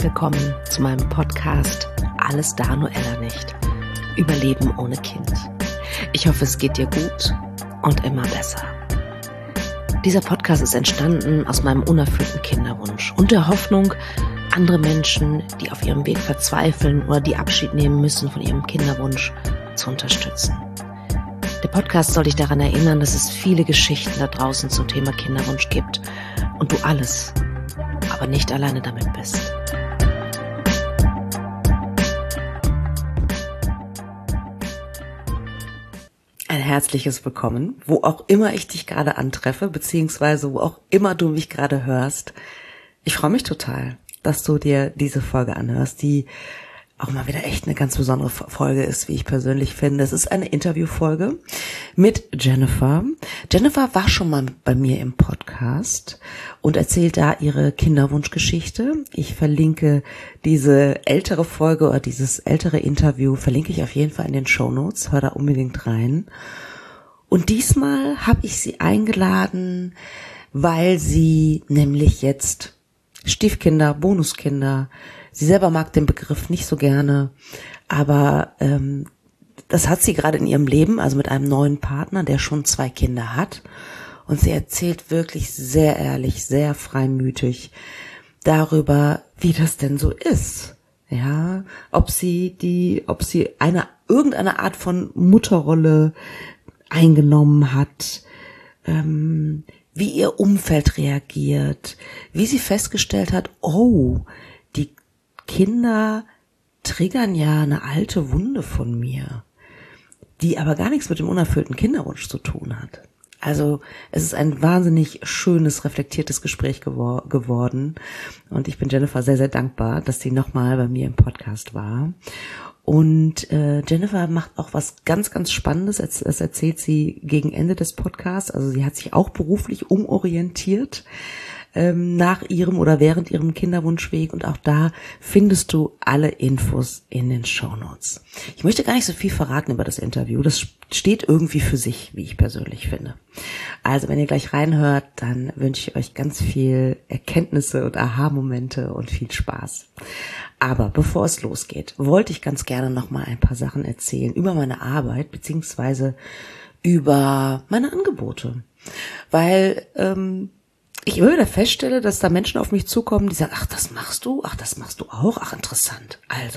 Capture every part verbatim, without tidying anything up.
herzlich willkommen zu meinem Podcast Alles da, nur Ella nicht. Überleben ohne Kind. Ich hoffe, es geht dir gut und immer besser. Dieser Podcast ist entstanden aus meinem unerfüllten Kinderwunsch und der Hoffnung, andere Menschen, die auf ihrem Weg verzweifeln oder die Abschied nehmen müssen von ihrem Kinderwunsch, zu unterstützen. Der Podcast soll dich daran erinnern, dass es viele Geschichten da draußen zum Thema Kinderwunsch gibt und du alles, aber nicht alleine damit bist. Ein herzliches Willkommen, wo auch immer ich dich gerade antreffe, beziehungsweise wo auch immer du mich gerade hörst. Ich freue mich total, dass du dir diese Folge anhörst, die auch mal wieder echt eine ganz besondere Folge ist, wie ich persönlich finde. Es ist eine Interviewfolge mit Jennifer. Jennifer war schon mal bei mir im Podcast und erzählt da ihre Kinderwunschgeschichte. Ich verlinke diese ältere Folge oder dieses ältere Interview, verlinke ich auf jeden Fall in den Shownotes. Hör da unbedingt rein. Und diesmal habe ich sie eingeladen, weil sie nämlich jetzt Stiefkinder, Bonuskinder, sie selber mag den Begriff nicht so gerne, aber ähm, das hat sie gerade in ihrem Leben, also mit einem neuen Partner, der schon zwei Kinder hat. Und sie erzählt wirklich sehr ehrlich, sehr freimütig darüber, wie das denn so ist. Ja, ob sie die, ob sie eine irgendeine Art von Mutterrolle eingenommen hat, ähm, wie ihr Umfeld reagiert, wie sie festgestellt hat, oh, die Kinder triggern ja eine alte Wunde von mir, die aber gar nichts mit dem unerfüllten Kinderwunsch zu tun hat. Also es ist ein wahnsinnig schönes, reflektiertes Gespräch gewor- geworden und ich bin Jennifer sehr, sehr dankbar, dass sie nochmal bei mir im Podcast war. Und äh, Jennifer macht auch was ganz, ganz Spannendes, das erzählt sie gegen Ende des Podcasts. Also sie hat sich auch beruflich umorientiert ähm, nach ihrem oder während ihrem Kinderwunschweg und auch da findest du alle Infos in den Shownotes. Ich möchte gar nicht so viel verraten über das Interview, das steht irgendwie für sich, wie ich persönlich finde. Also wenn ihr gleich reinhört, dann wünsche ich euch ganz viel Erkenntnisse und Aha-Momente und viel Spaß. Aber bevor es losgeht, wollte ich ganz gerne noch mal ein paar Sachen erzählen über meine Arbeit beziehungsweise über meine Angebote, weil ähm, ich immer wieder feststelle, dass da Menschen auf mich zukommen, die sagen, ach, das machst du, ach, das machst du auch, ach, interessant. Also,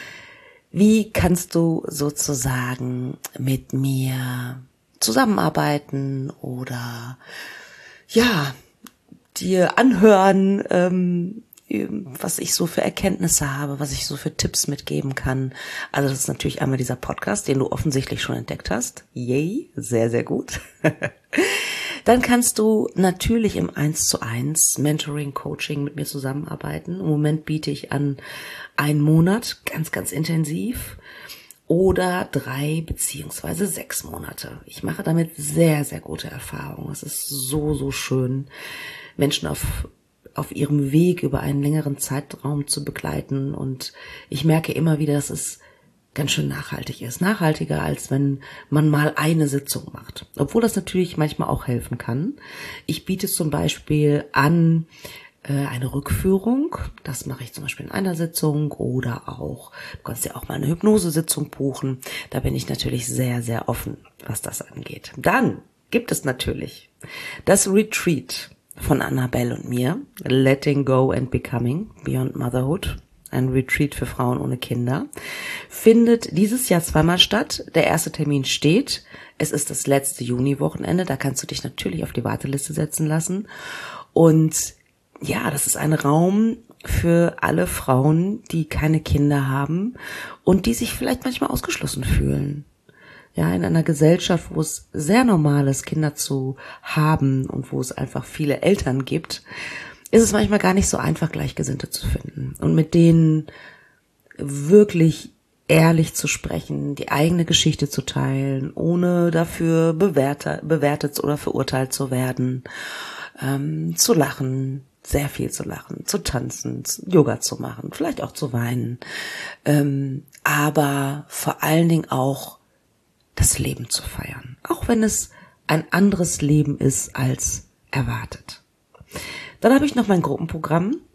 wie kannst du sozusagen mit mir zusammenarbeiten oder ja, dir anhören, ähm, was ich so für Erkenntnisse habe, was ich so für Tipps mitgeben kann. Also das ist natürlich einmal dieser Podcast, den du offensichtlich schon entdeckt hast. Yay, sehr, sehr gut. Dann kannst du natürlich im eins zu eins Mentoring, Coaching mit mir zusammenarbeiten. Im Moment biete ich an einen Monat, ganz, ganz intensiv, oder drei beziehungsweise sechs Monate. Ich mache damit sehr, sehr gute Erfahrungen. Es ist so, so schön, Menschen auf auf ihrem Weg über einen längeren Zeitraum zu begleiten. Und ich merke immer wieder, dass es ganz schön nachhaltig ist. Nachhaltiger, als wenn man mal eine Sitzung macht. Obwohl das natürlich manchmal auch helfen kann. Ich biete zum Beispiel an äh, eine Rückführung. Das mache ich zum Beispiel in einer Sitzung. Oder auch, du kannst ja auch mal eine Hypnosesitzung buchen. Da bin ich natürlich sehr, sehr offen, was das angeht. Dann gibt es natürlich das Retreat von Annabelle und mir, Letting Go and Becoming, Beyond Motherhood, ein Retreat für Frauen ohne Kinder, findet dieses Jahr zweimal statt. Der erste Termin steht, es ist das letzte Juni-Wochenende, da kannst du dich natürlich auf die Warteliste setzen lassen. Und ja, das ist ein Raum für alle Frauen, die keine Kinder haben und die sich vielleicht manchmal ausgeschlossen fühlen. Ja, in einer Gesellschaft, wo es sehr normal ist, Kinder zu haben und wo es einfach viele Eltern gibt, ist es manchmal gar nicht so einfach, Gleichgesinnte zu finden und mit denen wirklich ehrlich zu sprechen, die eigene Geschichte zu teilen, ohne dafür bewertet, bewertet oder verurteilt zu werden, ähm, zu lachen, sehr viel zu lachen, zu tanzen, Yoga zu machen, vielleicht auch zu weinen, ähm, aber vor allen Dingen auch das Leben zu feiern, auch wenn es ein anderes Leben ist als erwartet. Dann habe ich noch mein Gruppenprogramm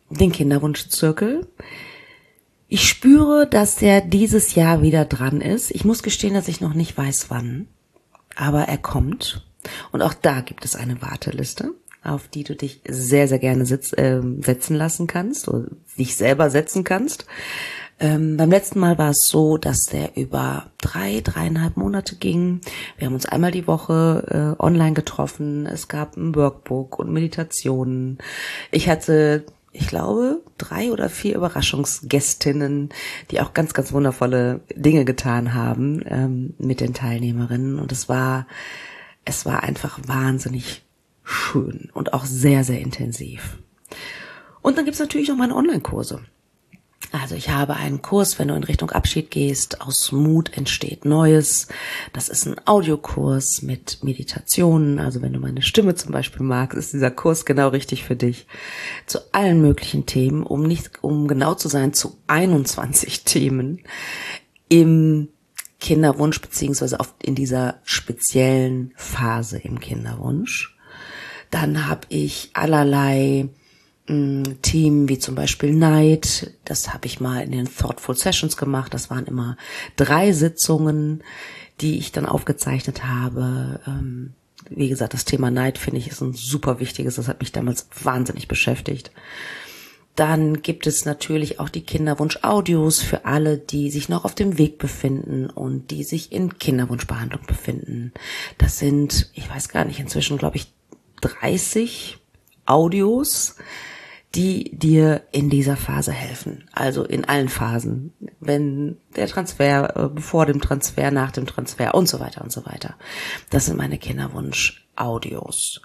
den Kinderwunschzirkel. Ich spüre, dass er dieses Jahr wieder dran ist. Ich muss gestehen, dass ich noch nicht weiß, wann. Aber er kommt. Und auch da gibt es eine Warteliste, auf die du dich sehr, sehr gerne sitz, äh, setzen lassen kannst oder dich selber setzen kannst. Ähm, beim letzten Mal war es so, dass der über drei, dreieinhalb Monate ging. Wir haben uns einmal die Woche äh, online getroffen. Es gab ein Workbook und Meditationen. Ich hatte, ich glaube, drei oder vier Überraschungsgästinnen, die auch ganz, ganz wundervolle Dinge getan haben ähm, mit den Teilnehmerinnen. Und es war, es war einfach wahnsinnig schön und auch sehr, sehr intensiv. Und dann gibt's natürlich noch meine Online-Kurse. Also ich habe einen Kurs, wenn du in Richtung Abschied gehst, aus Mut entsteht Neues. Das ist ein Audiokurs mit Meditationen. Also wenn du meine Stimme zum Beispiel magst, ist dieser Kurs genau richtig für dich. Zu allen möglichen Themen, um nicht, um genau zu sein, zu einundzwanzig Themen im Kinderwunsch beziehungsweise auf, in dieser speziellen Phase im Kinderwunsch. Dann habe ich allerlei mh, Themen wie zum Beispiel Neid. Das habe ich mal in den Thoughtful Sessions gemacht. Das waren immer drei Sitzungen, die ich dann aufgezeichnet habe. Ähm, wie gesagt, das Thema Neid finde ich ist ein super wichtiges. Das hat mich damals wahnsinnig beschäftigt. Dann gibt es natürlich auch die Kinderwunsch-Audios für alle, die sich noch auf dem Weg befinden und die sich in Kinderwunschbehandlung befinden. Das sind, ich weiß gar nicht, inzwischen glaube ich dreißig Audios, die dir in dieser Phase helfen. Also in allen Phasen. Wenn der Transfer, äh, vor dem Transfer, nach dem Transfer und so weiter und so weiter. Das sind meine Kinderwunsch-Audios.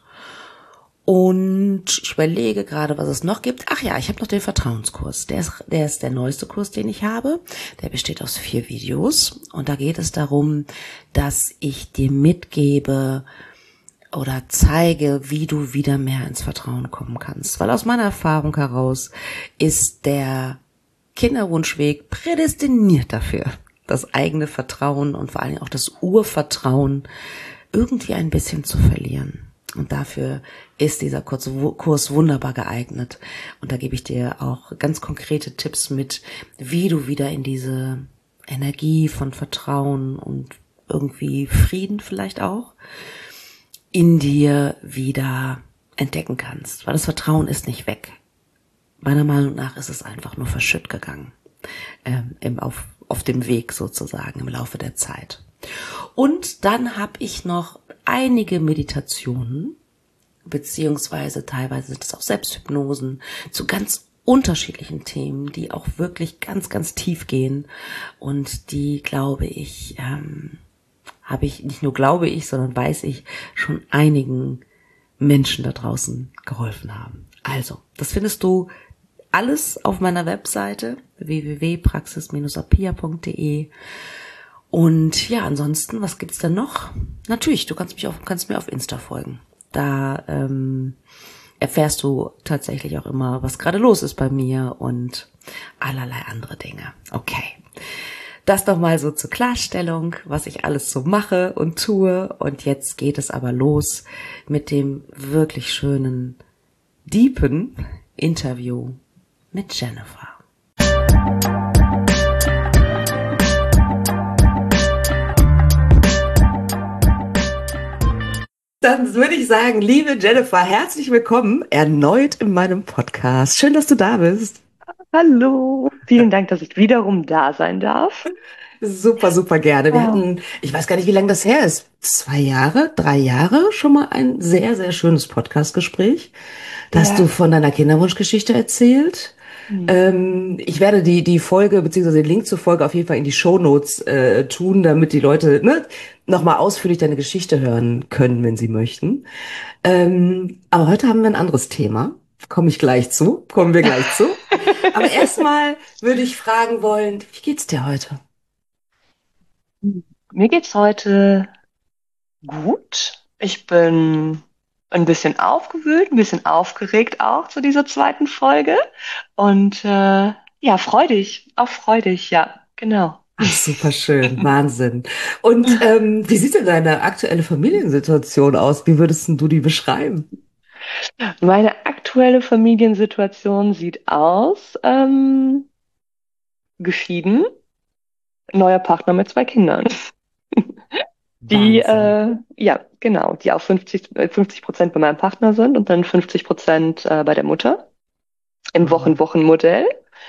Und ich überlege gerade, was es noch gibt. Ach ja, ich habe noch den Vertrauenskurs. Der ist, der ist der neueste Kurs, den ich habe. Der besteht aus vier Videos. Und da geht es darum, dass ich dir mitgebe oder zeige, wie du wieder mehr ins Vertrauen kommen kannst. Weil aus meiner Erfahrung heraus ist der Kinderwunschweg prädestiniert dafür, das eigene Vertrauen und vor allem auch das Urvertrauen irgendwie ein bisschen zu verlieren. Und dafür ist dieser Kurs wunderbar geeignet. Und da gebe ich dir auch ganz konkrete Tipps mit, wie du wieder in diese Energie von Vertrauen und irgendwie Frieden vielleicht auch in dir wieder entdecken kannst. Weil das Vertrauen ist nicht weg. Meiner Meinung nach ist es einfach nur verschütt gegangen. Ähm, im, auf, auf dem Weg sozusagen im Laufe der Zeit. Und dann habe ich noch einige Meditationen, beziehungsweise teilweise sind es auch Selbsthypnosen zu ganz unterschiedlichen Themen, die auch wirklich ganz, ganz tief gehen und die, glaube ich, ähm, habe ich, nicht nur glaube ich, sondern weiß ich, schon einigen Menschen da draußen geholfen haben. Also, das findest du alles auf meiner Webseite w w w punkt praxis Bindestrich apia punkt d e. Und ja, ansonsten, was gibt's denn noch? Natürlich, du kannst mich auf, kannst mir auf Insta folgen. Da ähm, erfährst du tatsächlich auch immer, was gerade los ist bei mir und allerlei andere Dinge. Okay, das doch mal so zur Klarstellung, was ich alles so mache und tue. Und jetzt geht es aber los mit dem wirklich schönen, deepen Interview mit Jennifer. Dann würde ich sagen, liebe Jennifer, herzlich willkommen erneut in meinem Podcast. Schön, dass du da bist. Hallo, vielen Dank, dass ich wiederum da sein darf. Super, super gerne. Wir Ja. hatten, ich weiß gar nicht, wie lange das her ist, zwei Jahre, drei Jahre, schon mal ein sehr, sehr schönes Podcast-Gespräch. Da hast Ja. du von deiner Kinderwunschgeschichte erzählt. Mhm. Ähm, ich werde die die Folge beziehungsweise den Link zur Folge auf jeden Fall in die Shownotes äh, tun, damit die Leute ne, nochmal ausführlich deine Geschichte hören können, wenn sie möchten. Ähm, aber heute haben wir ein anderes Thema. Komme ich gleich zu. Kommen wir gleich zu. Aber erstmal würde ich fragen wollen, wie geht's dir heute? Mir geht's heute gut. Ich bin ein bisschen aufgewühlt, ein bisschen aufgeregt auch zu dieser zweiten Folge. Und äh, ja, freudig, auch freudig, ja, genau. Ach, super schön, Wahnsinn. Und ähm, wie sieht denn deine aktuelle Familiensituation aus? Wie würdest denn du die beschreiben? Meine aktuelle Familiensituation sieht aus, ähm, geschieden, neuer Partner mit zwei Kindern. Die, Wahnsinn. äh, ja, genau, die auch fünfzig, äh, fünfzig Prozent bei meinem Partner sind und dann fünfzig Prozent äh, bei der Mutter im Wow. Wochen-Wochen-Modell.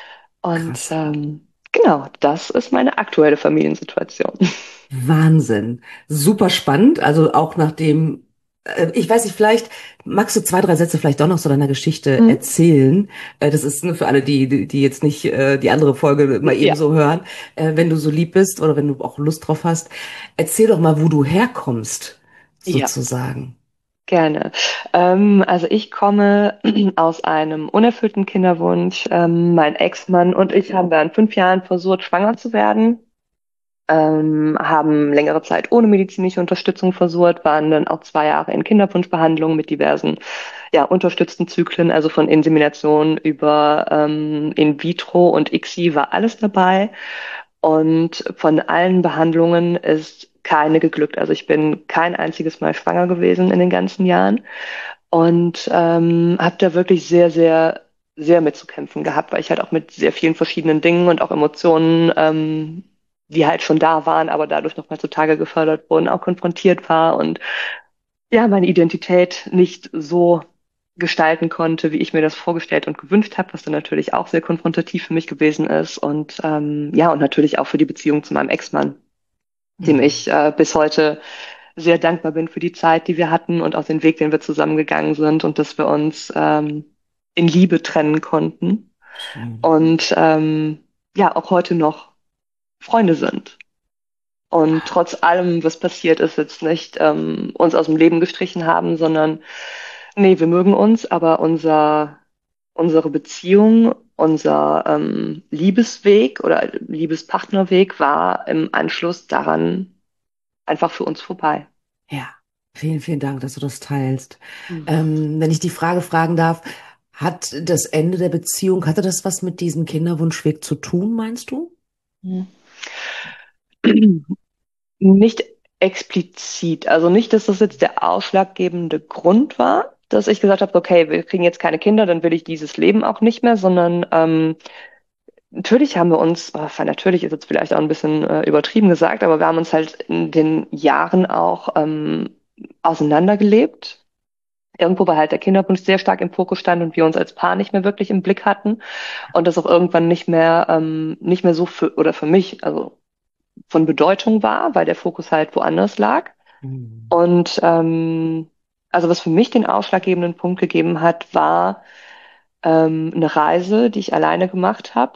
Und Krass. ähm, genau, das ist meine aktuelle Familiensituation. Wahnsinn. Super spannend. Also auch nachdem, äh, ich weiß nicht, vielleicht magst du zwei, drei Sätze vielleicht doch noch so deiner Geschichte Hm? erzählen. Äh, das ist nur für alle, die, die die jetzt nicht äh, die andere Folge mal eben Ja, so hören. Äh, wenn du so lieb bist oder wenn du auch Lust drauf hast, erzähl doch mal, wo du herkommst, ja, sozusagen. gerne. Ähm, also ich komme aus einem unerfüllten Kinderwunsch. Ähm, mein Ex-Mann und ich haben während fünf Jahren versucht, schwanger zu werden. Ähm, haben längere Zeit ohne medizinische Unterstützung versucht, waren dann auch zwei Jahre in Kinderwunschbehandlung mit diversen, ja, unterstützten Zyklen, also von Insemination über ähm, In vitro und I C S I war alles dabei. Und von allen Behandlungen ist keine geglückt. Also ich bin kein einziges Mal schwanger gewesen in den ganzen Jahren und ähm, habe da wirklich sehr, sehr, sehr mitzukämpfen gehabt, weil ich halt auch mit sehr vielen verschiedenen Dingen und auch Emotionen, ähm, die halt schon da waren, aber dadurch nochmal zutage gefördert wurden, auch konfrontiert war und ja, meine Identität nicht so gestalten konnte, wie ich mir das vorgestellt und gewünscht habe, was dann natürlich auch sehr konfrontativ für mich gewesen ist und ähm, ja, und natürlich auch für die Beziehung zu meinem Ex-Mann, dem Mhm. ich äh, bis heute sehr dankbar bin für die Zeit, die wir hatten und auch den Weg, den wir zusammengegangen sind und dass wir uns ähm, in Liebe trennen konnten Schön. und ähm, ja, auch heute noch Freunde sind. Und trotz allem, was passiert ist, jetzt nicht ähm, uns aus dem Leben gestrichen haben, sondern nee, wir mögen uns, aber unser, unsere Beziehung, unser ähm, Liebesweg oder Liebespartnerweg war im Anschluss daran einfach für uns vorbei. Ja, vielen, vielen Dank, dass du das teilst. Mhm. Ähm, wenn ich die Frage fragen darf, hat das Ende der Beziehung, hatte das was mit diesem Kinderwunschweg zu tun, meinst du? Nicht explizit, also nicht, dass das jetzt der ausschlaggebende Grund war, dass ich gesagt habe, okay, wir kriegen jetzt keine Kinder, dann will ich dieses Leben auch nicht mehr, sondern ähm, natürlich haben wir uns, oh, natürlich ist jetzt vielleicht auch ein bisschen äh, übertrieben gesagt, aber wir haben uns halt in den Jahren auch ähm, auseinandergelebt. Irgendwo war halt der Kinderwunsch sehr stark im Fokus stand und wir uns als Paar nicht mehr wirklich im Blick hatten und das auch irgendwann nicht mehr, ähm, nicht mehr so für, oder für mich, also von Bedeutung war, weil der Fokus halt woanders lag. Mhm. Und ähm, also was für mich den ausschlaggebenden Punkt gegeben hat, war ähm, eine Reise, die ich alleine gemacht habe.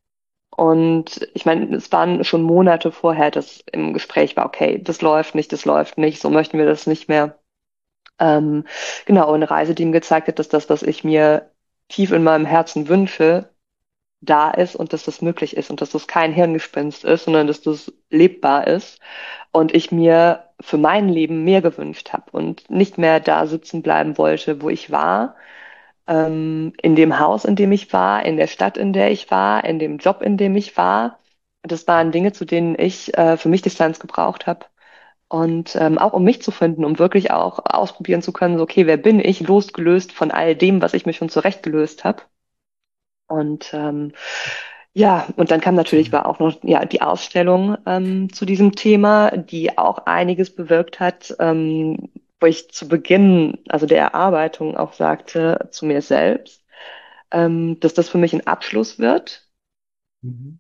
Und ich meine, es waren schon Monate vorher, dass im Gespräch war, okay, das läuft nicht, das läuft nicht, so möchten wir das nicht mehr. Ähm, genau, eine Reise, die ihm gezeigt hat, dass das, was ich mir tief in meinem Herzen wünsche, da ist und dass das möglich ist und dass das kein Hirngespinst ist, sondern dass das lebbar ist. Und ich mir für mein Leben mehr gewünscht habe und nicht mehr da sitzen bleiben wollte, wo ich war, ähm, in dem Haus, in dem ich war, in der Stadt, in der ich war, in dem Job, in dem ich war. Das waren Dinge, zu denen ich äh, für mich Distanz gebraucht habe. Und ähm, auch um mich zu finden, um wirklich auch ausprobieren zu können, so, okay, wer bin ich, losgelöst von all dem, was ich mir schon zurechtgelöst habe. Und ähm, ja, und dann kam natürlich Toll. war auch noch ja die Ausstellung ähm, zu diesem Thema, die auch einiges bewirkt hat, ähm, wo ich zu Beginn, also der Erarbeitung auch sagte zu mir selbst, ähm, dass das für mich ein Abschluss wird. Mhm.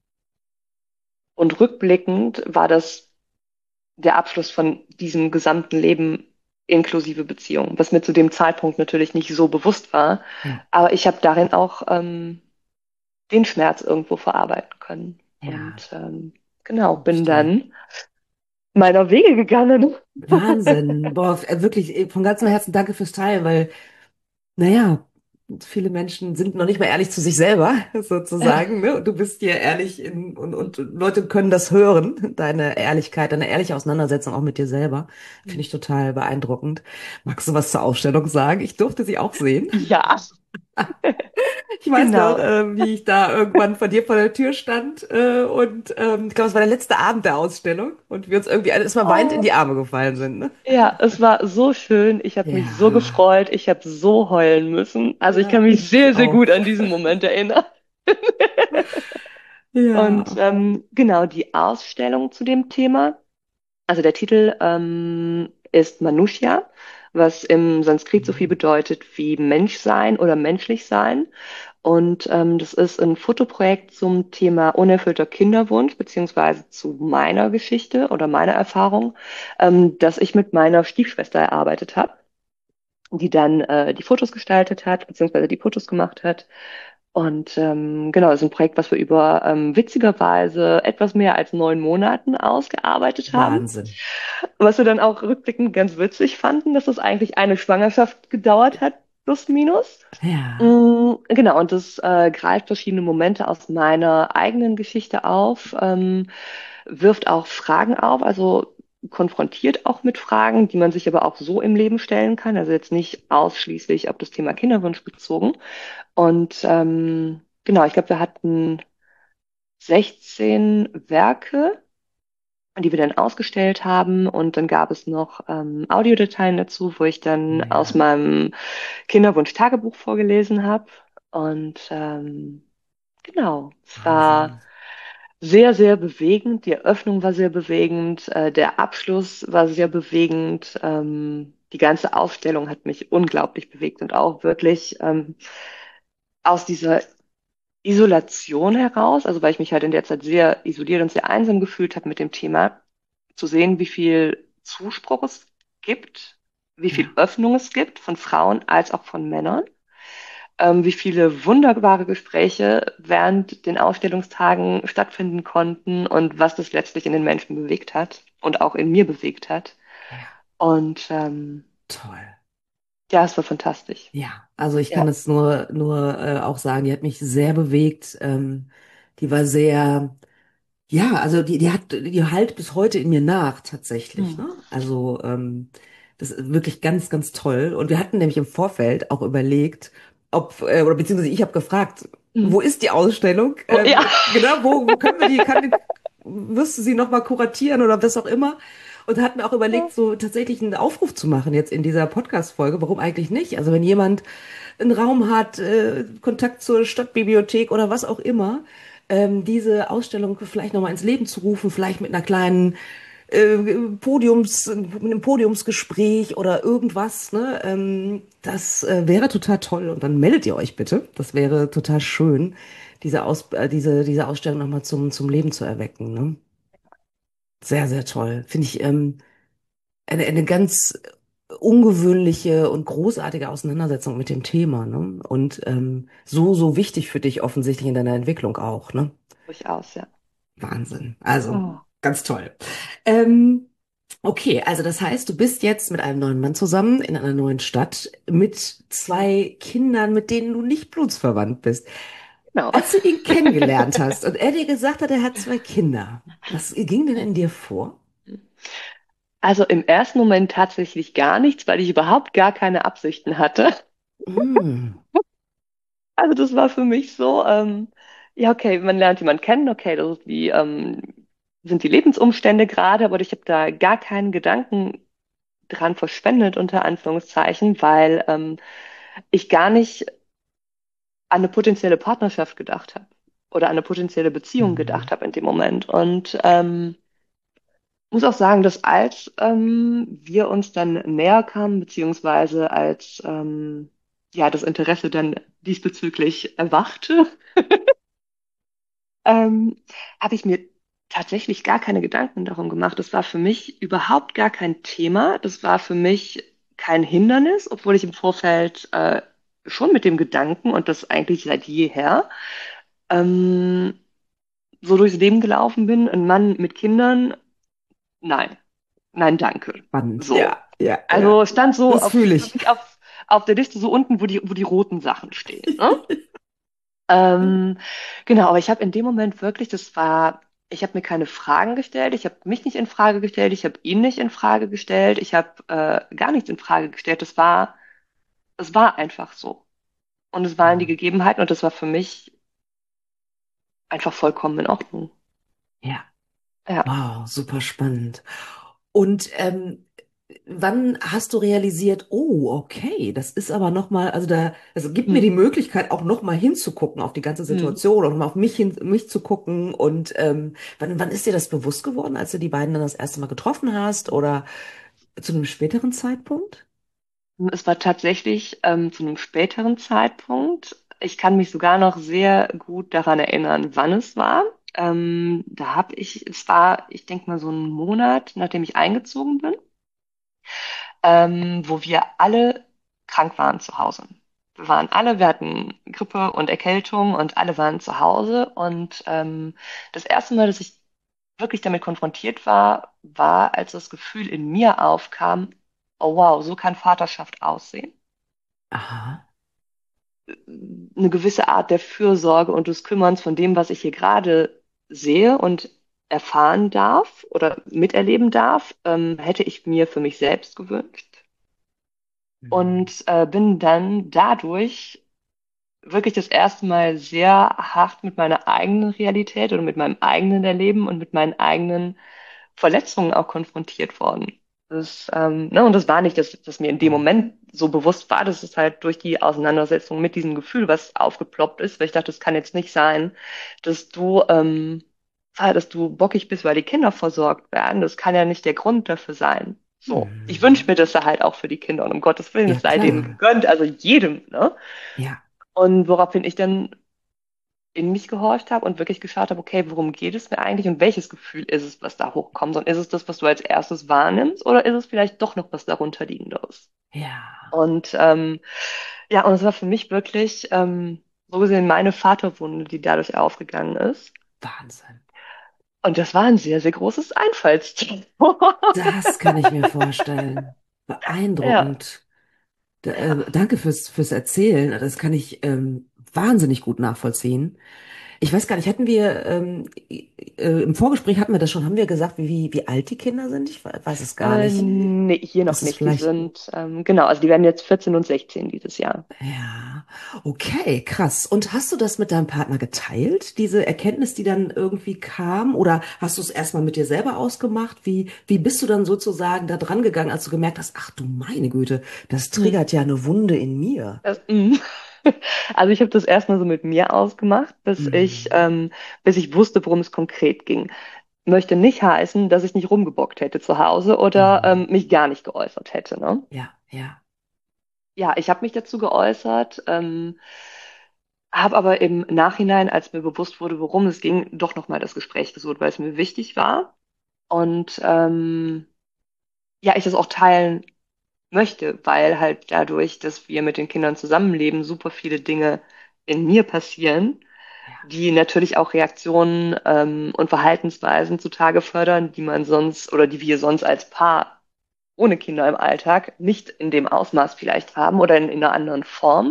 Und rückblickend war das der Abschluss von diesem gesamten Leben inklusive Beziehung, was mir zu dem Zeitpunkt natürlich nicht so bewusst war. Ja, Aber ich habe darin auch ähm, den Schmerz irgendwo verarbeiten können. ja, Und ähm, genau, bin stark. dann meiner Wege gegangen. Wahnsinn. Boah, äh, wirklich, äh, von ganzem Herzen danke fürs Teilen, weil, naja, viele Menschen sind noch nicht mal ehrlich zu sich selber, sozusagen, ne? Und du bist dir ehrlich in, und, und Leute können das hören, deine Ehrlichkeit, deine ehrliche Auseinandersetzung auch mit dir selber. Finde ich total beeindruckend. Magst du was zur Ausstellung sagen? Ich durfte sie auch sehen. Ja, Ich weiß noch, Genau. äh, wie ich da irgendwann von dir vor der Tür stand äh, und ähm, ich glaube, es war der letzte Abend der Ausstellung und wir uns irgendwie alles mal weinend in Oh. die Arme gefallen sind. Ne? Ja, es war so schön. Ich habe mich so Ja, gefreut. Ich habe so heulen müssen. Also ich kann ja, mich ich sehr, sehr gut auch. an diesen Moment erinnern. Und Ja, ähm, genau die Ausstellung zu dem Thema. Also der Titel ähm, ist Manushya, was im Sanskrit so viel bedeutet wie Menschsein oder menschlich sein. Und ähm, das ist ein Fotoprojekt zum Thema unerfüllter Kinderwunsch, beziehungsweise zu meiner Geschichte oder meiner Erfahrung, ähm, das ich mit meiner Stiefschwester erarbeitet habe, die dann äh, die Fotos gestaltet hat, beziehungsweise die Fotos gemacht hat. Und ähm, genau, das ist ein Projekt, was wir über ähm, witzigerweise etwas mehr als neun Monaten ausgearbeitet haben. Wahnsinn. Was wir dann auch rückblickend ganz witzig fanden, dass das eigentlich eine Schwangerschaft gedauert hat, plus minus. Ja, Mm, genau, und das äh, greift verschiedene Momente aus meiner eigenen Geschichte auf, ähm, wirft auch Fragen auf, also konfrontiert auch mit Fragen, die man sich aber auch so im Leben stellen kann, also jetzt nicht ausschließlich auf das Thema Kinderwunsch bezogen. Und ähm, genau, ich glaube, wir hatten sechzehn Werke, die wir dann ausgestellt haben. Und dann gab es noch ähm, Audiodateien dazu, wo ich dann aus ja, meinem Kinderwunsch-Tagebuch vorgelesen habe. Und ähm, genau, es war Wahnsinn. sehr, sehr bewegend. Die Eröffnung war sehr bewegend. Äh, der Abschluss war sehr bewegend. Ähm, die ganze Ausstellung hat mich unglaublich bewegt und auch wirklich ähm, aus dieser Isolation heraus, also weil ich mich halt in der Zeit sehr isoliert und sehr einsam gefühlt habe mit dem Thema, zu sehen, wie viel Zuspruch es gibt, wie viel Ja, Öffnung es gibt von Frauen als auch von Männern, ähm, wie viele wunderbare Gespräche während den Ausstellungstagen stattfinden konnten und was das letztlich in den Menschen bewegt hat und auch in mir bewegt hat. ja, Und ähm, toll. ja, es war fantastisch. Ja, also ich kann Ja. es nur, nur äh, auch sagen, die hat mich sehr bewegt. Ähm, die war sehr, ja, also die, die hat, die halt bis heute in mir nach, tatsächlich, Hm. ne? Also ähm, das ist wirklich ganz, ganz toll. Und wir hatten nämlich im Vorfeld auch überlegt, ob, äh, oder beziehungsweise ich habe gefragt, Hm. wo ist die Ausstellung? Oh, Ähm, ja. genau, wo, wo können wir die, kann, wirst du sie nochmal kuratieren oder was auch immer? Und hatten auch überlegt, so tatsächlich einen Aufruf zu machen jetzt in dieser Podcast-Folge. Warum eigentlich nicht? Also wenn jemand einen Raum hat, äh, Kontakt zur Stadtbibliothek oder was auch immer, ähm, diese Ausstellung vielleicht nochmal ins Leben zu rufen, vielleicht mit einer kleinen äh, Podiums, mit einem Podiumsgespräch oder irgendwas, ne? Ähm, das äh, wäre total toll. Und dann meldet ihr euch bitte. Das wäre total schön, diese Aus, äh, diese, diese Ausstellung nochmal zum, zum Leben zu erwecken, ne? Sehr, sehr toll. Finde ich ähm, eine, eine ganz ungewöhnliche und großartige Auseinandersetzung mit dem Thema, ne? Und ähm, so, so wichtig für dich offensichtlich in deiner Entwicklung auch, ne? Durchaus, ja. Wahnsinn. Also, Oh. ganz toll. Ähm, okay, also das heißt, du bist jetzt mit einem neuen Mann zusammen in einer neuen Stadt mit zwei Kindern, mit denen du nicht blutsverwandt bist. Genau. Als du ihn kennengelernt hast und er dir gesagt hat, er hat zwei Kinder, was ging denn in dir vor? Also im ersten Moment tatsächlich gar nichts, weil ich überhaupt gar keine Absichten hatte. Mm, Also das war für mich so, ähm, ja, okay, man lernt jemanden kennen, okay, das ist die, ähm, sind die Lebensumstände gerade, aber ich habe da gar keinen Gedanken dran verschwendet, unter Anführungszeichen, weil ähm, ich gar nicht an eine potenzielle Partnerschaft gedacht habe oder an eine potenzielle Beziehung mhm. gedacht habe in dem Moment. Und ähm, muss auch sagen, dass als ähm, wir uns dann näher kamen, beziehungsweise als ähm, ja das Interesse dann diesbezüglich erwachte, ähm, habe ich mir tatsächlich gar keine Gedanken darum gemacht. Das war für mich überhaupt gar kein Thema. Das war für mich kein Hindernis, obwohl ich im Vorfeld äh, schon mit dem Gedanken und das eigentlich seit jeher ähm, so durchs Leben gelaufen bin. Ein Mann mit Kindern, nein, nein, danke. Spannend, So. ja, ja, ja. Also es stand so Das auf, fühle für ich. mich auf, auf der Liste so unten, wo die, wo die roten Sachen stehen. Ne? Ähm, genau, aber ich habe in dem Moment wirklich, das war, ich habe mir keine Fragen gestellt, ich habe mich nicht in Frage gestellt, ich habe ihn nicht in Frage gestellt, ich habe äh, gar nichts in Frage gestellt. Das war, es war einfach so. Und es waren die Mhm. Gegebenheiten und das war für mich einfach vollkommen in Ordnung. Ja. Ja. Wow, super spannend. Und ähm, wann hast du realisiert, oh, okay, das ist aber noch mal, also da, also gibt mir Hm. die Möglichkeit, auch noch mal hinzugucken auf die ganze Hm. Situation oder noch mal auf mich hin, mich zu gucken. Und ähm, wann, wann ist dir das bewusst geworden, als du die beiden dann das erste Mal getroffen hast oder zu einem späteren Zeitpunkt? Es war tatsächlich ähm, zu einem späteren Zeitpunkt. Ich kann mich sogar noch sehr gut daran erinnern, wann es war. Ähm, da habe ich, es war, ich denke mal, so einen Monat, nachdem ich eingezogen bin, ähm, wo wir alle krank waren zu Hause. Wir waren alle, wir hatten Grippe und Erkältung und alle waren zu Hause. Und ähm, das erste Mal, dass ich wirklich damit konfrontiert war, war, als das Gefühl in mir aufkam, oh wow, so kann Vaterschaft aussehen. Aha. Eine gewisse Art der Fürsorge und des Kümmerns von dem, was ich hier gerade sehe und erfahren darf oder miterleben darf, ähm, hätte ich mir für mich selbst gewünscht. Mhm. Und äh, bin dann dadurch wirklich das erste Mal sehr hart mit meiner eigenen Realität oder mit meinem eigenen Erleben und mit meinen eigenen Verletzungen auch konfrontiert worden. Das, ähm, ne, und das war nicht, dass, dass mir in dem Oh. Moment so bewusst war, das ist halt durch die Auseinandersetzung mit diesem Gefühl, was aufgeploppt ist, weil ich dachte, das kann jetzt nicht sein, dass du, ähm, dass du bockig bist, weil die Kinder versorgt werden. Das kann ja nicht der Grund dafür sein. So. Ich wünsche Mhm. mir das ja halt auch für die Kinder und um Gottes Willen, Ja, es sei denen klar. gegönnt, also jedem, ne? Ja. Und woraufhin ich dann in mich gehorcht habe und wirklich geschaut habe, okay, worum geht es mir eigentlich und welches Gefühl ist es, was da hochkommt? Und ist es das, was du als erstes wahrnimmst oder ist es vielleicht doch noch was darunter liegenderes? Ja. Und ähm, ja, und es war für mich wirklich ähm, so gesehen meine Vaterwunde, die dadurch aufgegangen ist. Wahnsinn. Und das war ein sehr, sehr großes Einfallstor. Das kann ich mir vorstellen. Ja. Beeindruckend. D Ja. äh, danke fürs, fürs Erzählen. Das kann ich ähm, wahnsinnig gut nachvollziehen. Ich weiß gar nicht, hatten wir ähm, äh, im Vorgespräch hatten wir das schon, haben wir gesagt, wie, wie, wie alt die Kinder sind? Ich weiß es gar Äh, nicht. nee, hier noch Das ist nicht. Die vielleicht. sind, ähm, genau, also die werden jetzt vierzehn und sechzehn dieses Jahr. Ja, okay, krass. Und hast du das mit deinem Partner geteilt, diese Erkenntnis, die dann irgendwie kam? Oder hast du es erstmal mit dir selber ausgemacht? Wie, wie bist du dann sozusagen da dran gegangen, als du gemerkt hast, ach du meine Güte, das Hm. triggert ja eine Wunde in mir? Das, mm. Also ich habe das erstmal so mit mir ausgemacht, bis ich, Mhm. ähm, bis ich wusste, worum es konkret ging. Möchte nicht heißen, dass ich nicht rumgebockt hätte zu Hause oder Mhm. ähm, mich gar nicht geäußert hätte, ne? Ja, ja, Ja, ich habe mich dazu geäußert, ähm, habe aber im Nachhinein, als mir bewusst wurde, worum es ging, doch nochmal das Gespräch gesucht, weil es mir wichtig war und ähm, ja, ich das auch teilen möchte, weil halt dadurch, dass wir mit den Kindern zusammenleben, super viele Dinge in mir passieren, ja, die natürlich auch Reaktionen ähm, und Verhaltensweisen zutage fördern, die man sonst oder die wir sonst als Paar ohne Kinder im Alltag nicht in dem Ausmaß vielleicht haben oder in, in einer anderen Form.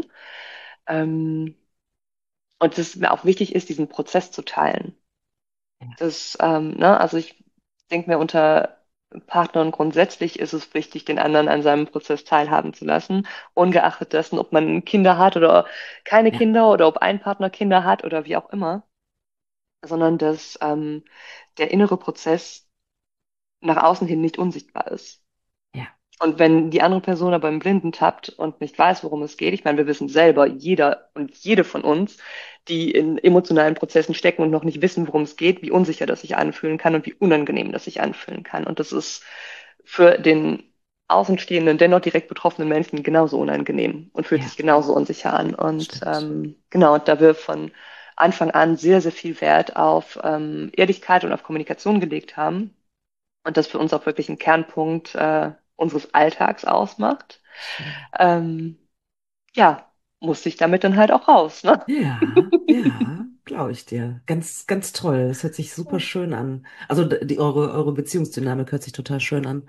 Ähm, und dass es mir auch wichtig ist, diesen Prozess zu teilen. ja, Das, ähm, ne, also ich denke mir, unter Partnern grundsätzlich ist es wichtig, den anderen an seinem Prozess teilhaben zu lassen, ungeachtet dessen, ob man Kinder hat oder keine ja, Kinder oder ob ein Partner Kinder hat oder wie auch immer, sondern dass ähm, der innere Prozess nach außen hin nicht unsichtbar ist. ja, Und wenn die andere Person aber im Blinden tappt und nicht weiß, worum es geht, ich meine, wir wissen selber, jeder und jede von uns, die in emotionalen Prozessen stecken und noch nicht wissen, worum es geht, wie unsicher das sich anfühlen kann und wie unangenehm das sich anfühlen kann. Und das ist für den außenstehenden, dennoch direkt betroffenen Menschen genauso unangenehm und fühlt sich ja, genauso unsicher an. Und stimmt. ähm, genau, da wir von Anfang an sehr, sehr viel Wert auf ähm, Ehrlichkeit und auf Kommunikation gelegt haben, und das für uns auch wirklich ein Kernpunkt äh, unseres Alltags ausmacht, Schön. ähm, ja, musste ich damit dann halt auch raus, ne? Ja, ja, glaube ich dir. Ganz, ganz toll. Das hört sich super schön an. Also d- die, eure, eure Beziehungsdynamik hört sich total schön an.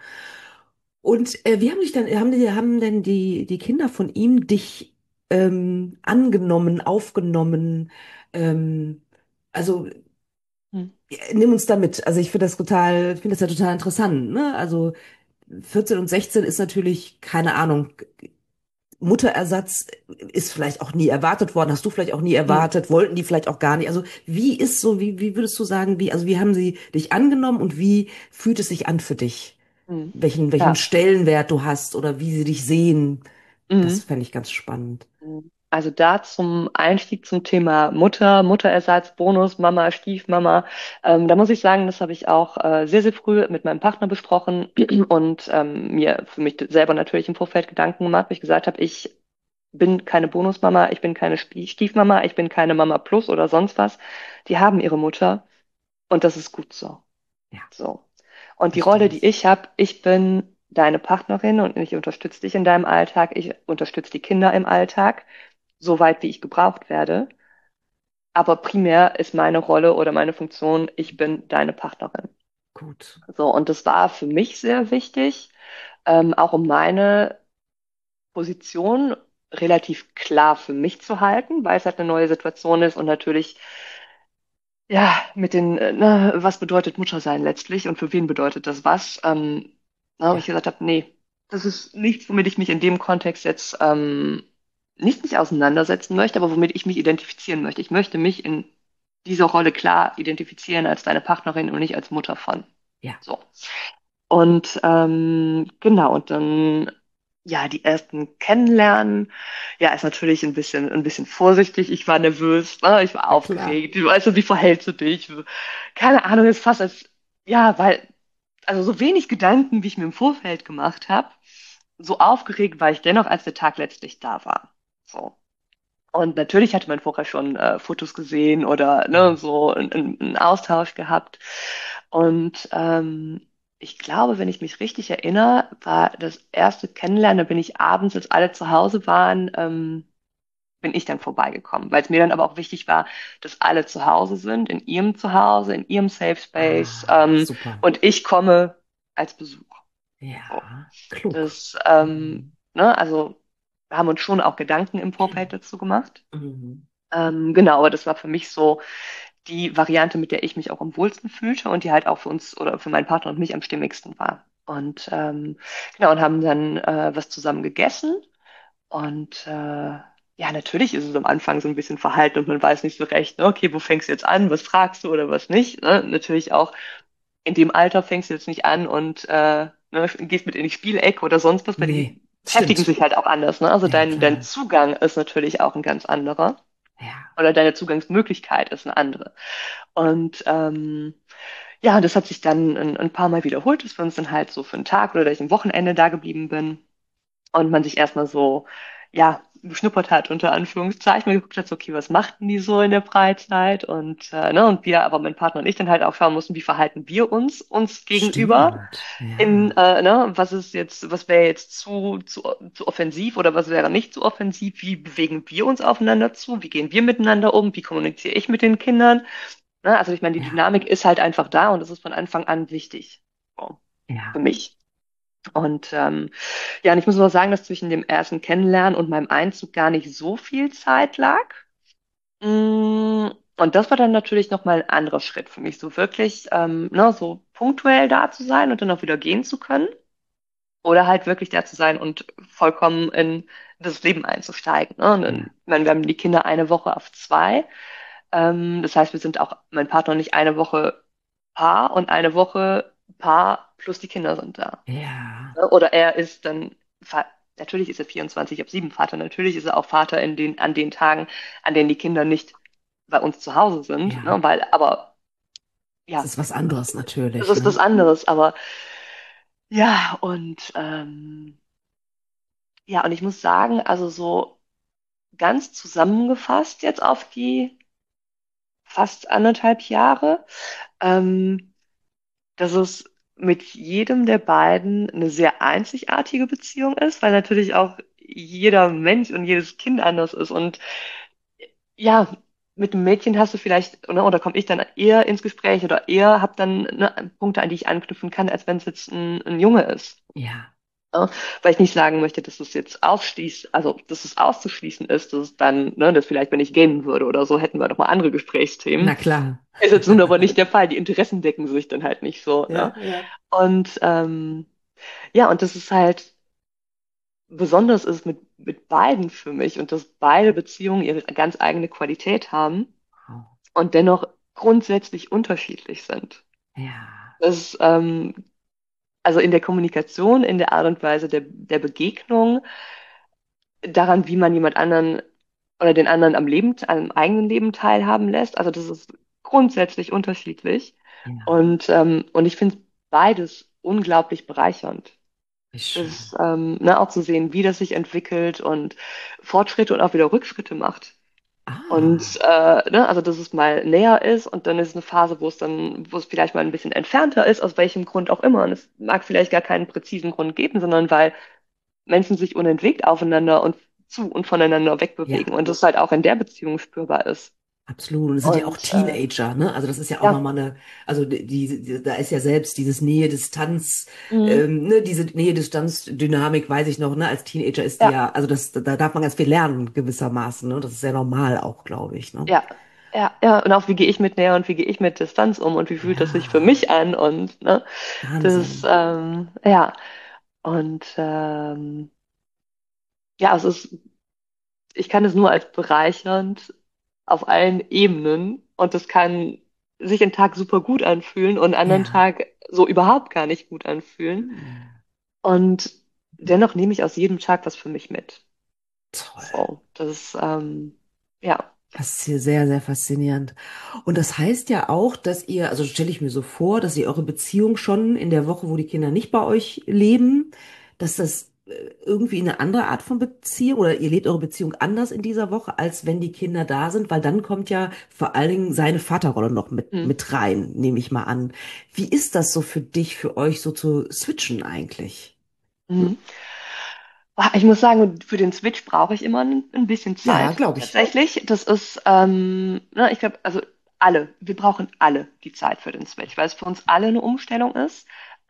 Und äh, wie haben sich dann, haben die, haben denn die, die Kinder von ihm dich ähm, angenommen, aufgenommen? Ähm, also Hm. ja, nimm uns da mit. Also ich finde das total, ich finde das ja total interessant, ne? Also vierzehn und sechzehn ist natürlich, keine Ahnung, Mutterersatz ist vielleicht auch nie erwartet worden, hast du vielleicht auch nie Mhm. erwartet, wollten die vielleicht auch gar nicht. Also wie ist so, wie, wie würdest du sagen, wie, also wie haben sie dich angenommen und wie fühlt es sich an für dich? Mhm. Welchen, welchen Ja. Stellenwert du hast oder wie sie dich sehen? Das Mhm. fände ich ganz spannend. Also da zum Einstieg zum Thema Mutter, Mutterersatz, Bonus, Mama, Stiefmama. Ähm, da muss ich sagen, das habe ich auch äh, sehr, sehr früh mit meinem Partner besprochen und ähm, mir für mich selber natürlich im Vorfeld Gedanken gemacht, weil ich gesagt habe, ich bin keine Bonusmama, ich bin keine Spie- Stiefmama, ich bin keine Mama Plus oder sonst was. Die haben ihre Mutter und das ist gut so. Ja, So. Und die verstehe Rolle, die ich. ich habe, ich bin deine Partnerin und ich unterstütze dich in deinem Alltag, ich unterstütze die Kinder im Alltag, so weit wie ich gebraucht werde. Aber primär ist meine Rolle oder meine Funktion, ich bin deine Partnerin. Gut. So, und das war für mich sehr wichtig, ähm, auch um meine Position relativ klar für mich zu halten, weil es halt eine neue Situation ist und natürlich, ja, mit den, äh, ne, was bedeutet Mutter sein letztlich und für wen bedeutet das was? Ähm, na, wo ich Ja, gesagt habe, nee, das ist nichts, womit ich mich in dem Kontext jetzt ähm, nicht nicht auseinandersetzen möchte, aber womit ich mich identifizieren möchte. Ich möchte mich in dieser Rolle klar identifizieren als deine Partnerin und nicht als Mutter von. ja, So. Und ähm, genau, und dann, ja, die ersten kennenlernen, ja, ist natürlich ein bisschen, ein bisschen vorsichtig. Ich war nervös, ne? Ich war ja klar. aufgeregt. Du weißt, wie verhältst du dich? Keine Ahnung, ist fast als, ja, weil, also so wenig Gedanken, wie ich mir im Vorfeld gemacht habe, so aufgeregt war ich dennoch, als der Tag letztlich da war. So. Und natürlich hatte man vorher schon äh, Fotos gesehen oder ne, Mhm. so einen, einen Austausch gehabt. Und ähm, ich glaube, wenn ich mich richtig erinnere, war das erste Kennenlernen, da bin ich abends, als alle zu Hause waren, ähm, bin ich dann vorbeigekommen, weil es mir dann aber auch wichtig war, dass alle zu Hause sind, in ihrem Zuhause, in ihrem Safe Space, Ah, ähm, super. und ich komme als Besuch. So. Ja, klug. Das, ähm, Mhm. ne, also wir haben uns schon auch Gedanken im Vorfeld dazu gemacht. Mhm. Ähm, genau, aber das war für mich so die Variante, mit der ich mich auch am wohlsten fühlte und die halt auch für uns oder für meinen Partner und mich am stimmigsten war. Und ähm, genau, und haben dann äh, was zusammen gegessen. Und äh, ja, natürlich ist es am Anfang so ein bisschen verhalten und man weiß nicht so recht, ne, okay, wo fängst du jetzt an, was fragst du oder was nicht. Ne? Natürlich auch in dem Alter fängst du jetzt nicht an und äh, ne, gehst mit in die Spielecke oder sonst was, weil Nee, die beschäftigen stimmt. sich halt auch anders. Ne? Also Ja, dein, dein klar. Zugang ist natürlich auch ein ganz anderer Ja. oder deine Zugangsmöglichkeit ist eine andere. Und ähm, ja, das hat sich dann ein, ein paar Mal wiederholt, dass wir uns dann halt so für einen Tag oder dass ich am Wochenende da geblieben bin und man sich erstmal so, ja, beschnuppert hat, unter Anführungszeichen, man geguckt hat, so, okay, was machten die so in der Freizeit und, äh, ne, und wir, aber mein Partner und ich dann halt auch schauen mussten, wie verhalten wir uns uns gegenüber Stimmt. in, Ja. äh, ne, was ist jetzt, was wäre jetzt zu, zu, zu offensiv oder was wäre nicht zu offensiv, wie bewegen wir uns aufeinander zu, wie gehen wir miteinander um, wie kommuniziere ich mit den Kindern, ne, also ich meine, die Ja. Dynamik ist halt einfach da und das ist von Anfang an wichtig, so, für Ja. mich. Und ähm, ja, und ich muss aber sagen, dass zwischen dem ersten Kennenlernen und meinem Einzug gar nicht so viel Zeit lag. Mm, Und das war dann natürlich nochmal ein anderer Schritt für mich, so wirklich ähm, ne, so punktuell da zu sein und dann auch wieder gehen zu können. Oder halt wirklich da zu sein und vollkommen in das Leben einzusteigen. Ne? Und dann, Ja. ich meine, wir haben die Kinder eine Woche auf zwei. Ähm, das heißt, wir sind auch, mein Partner und ich, eine Woche Paar und eine Woche Paar plus die Kinder sind da. Ja. Ne? Oder er ist dann, Fa- natürlich ist er vierundzwanzig ab sieben Vater, natürlich ist er auch Vater in den, an den Tagen, an denen die Kinder nicht bei uns zu Hause sind, Ja. ne? Weil, aber Es ja, ist was anderes das natürlich, ist was ne? anderes, aber ja, und ähm, ja, und ich muss sagen, also so ganz zusammengefasst jetzt auf die fast anderthalb Jahre, ähm, dass es mit jedem der beiden eine sehr einzigartige Beziehung ist, weil natürlich auch jeder Mensch und jedes Kind anders ist. Und ja, mit einem Mädchen hast du vielleicht, oder, oder komme ich dann eher ins Gespräch oder eher habe dann ne, Punkte, an die ich anknüpfen kann, als wenn es jetzt ein, ein Junge ist. Ja. Ne? Weil ich nicht sagen möchte, dass es jetzt ausschließt, also dass es auszuschließen ist, dass es dann, ne, dass vielleicht, wenn ich gamen würde oder so, hätten wir doch mal andere Na Gesprächsthemen. klar. Ist jetzt nun aber nicht der Fall. Die Interessen decken sich dann halt nicht so, Ja, ne? ja. Und ähm, ja, und das ist halt besonders ist mit, mit beiden für mich und dass beide Beziehungen ihre ganz eigene Qualität haben Oh, und dennoch grundsätzlich unterschiedlich sind. ja, Das, ähm, also in der Kommunikation, in der Art und Weise der, der Begegnung, daran, wie man jemand anderen oder den anderen am Leben, am eigenen Leben teilhaben lässt. Also das ist grundsätzlich unterschiedlich. ja, Und, ähm, und ich finde beides unglaublich bereichernd. wie schön. Das, ähm, ne, auch zu sehen, wie das sich entwickelt und Fortschritte und auch wieder Rückschritte macht. Und Ah, äh, ne, also dass es mal näher ist und dann ist es eine Phase, wo es dann, wo es vielleicht mal ein bisschen entfernter ist, aus welchem Grund auch immer. Und es mag vielleicht gar keinen präzisen Grund geben, sondern weil Menschen sich unentwegt aufeinander und zu und voneinander wegbewegen ja. und das halt auch in der Beziehung spürbar ist. Absolut. Und es sind ja auch Und äh, Teenager, ne? Also das ist ja auch ja, nochmal eine, also die, die, da ist ja selbst dieses Nähe-Distanz, mhm, ähm, ne, diese Nähe-Distanz-Dynamik, weiß ich noch, ne? Als Teenager ist die ja, ja, also das, da darf man ganz viel lernen, gewissermaßen, ne? Das ist sehr normal auch, glaube ich, ne? ja, ja, ja. Und auch wie gehe ich mit Nähe und wie gehe ich mit Distanz um und wie fühlt das sich für Ja, mich an und ne, das, Wahnsinn. ähm, ja. Und ähm, ja, es ist, ich kann es nur als bereichernd auf allen Ebenen und das kann sich einen Tag super gut anfühlen und einen anderen Ja. Tag so überhaupt gar nicht gut anfühlen. Hm. Und dennoch nehme ich aus jedem Tag was für mich mit. Toll. So, das ist, ähm, ja. Faszi- Sehr, sehr faszinierend. Und das heißt ja auch, dass ihr, also stelle ich mir so vor, dass ihr eure Beziehung schon in der Woche, wo die Kinder nicht bei euch leben, dass das äh, irgendwie eine andere Art von Beziehung oder ihr lebt eure Beziehung anders in dieser Woche, als wenn die Kinder da sind, weil dann kommt ja vor allen Dingen seine Vaterrolle noch mit, Hm. mit rein, nehme ich mal an. Wie ist das so für dich, für euch so zu switchen eigentlich? Hm? Mhm. Ah, ich muss sagen, für den Switch brauche ich immer ein, ein bisschen Ja, Zeit, glaube ich. tatsächlich. Das ist, ähm, ne, ich glaube, also alle, wir brauchen alle die Zeit für den Switch, weil es für uns alle eine Umstellung ist.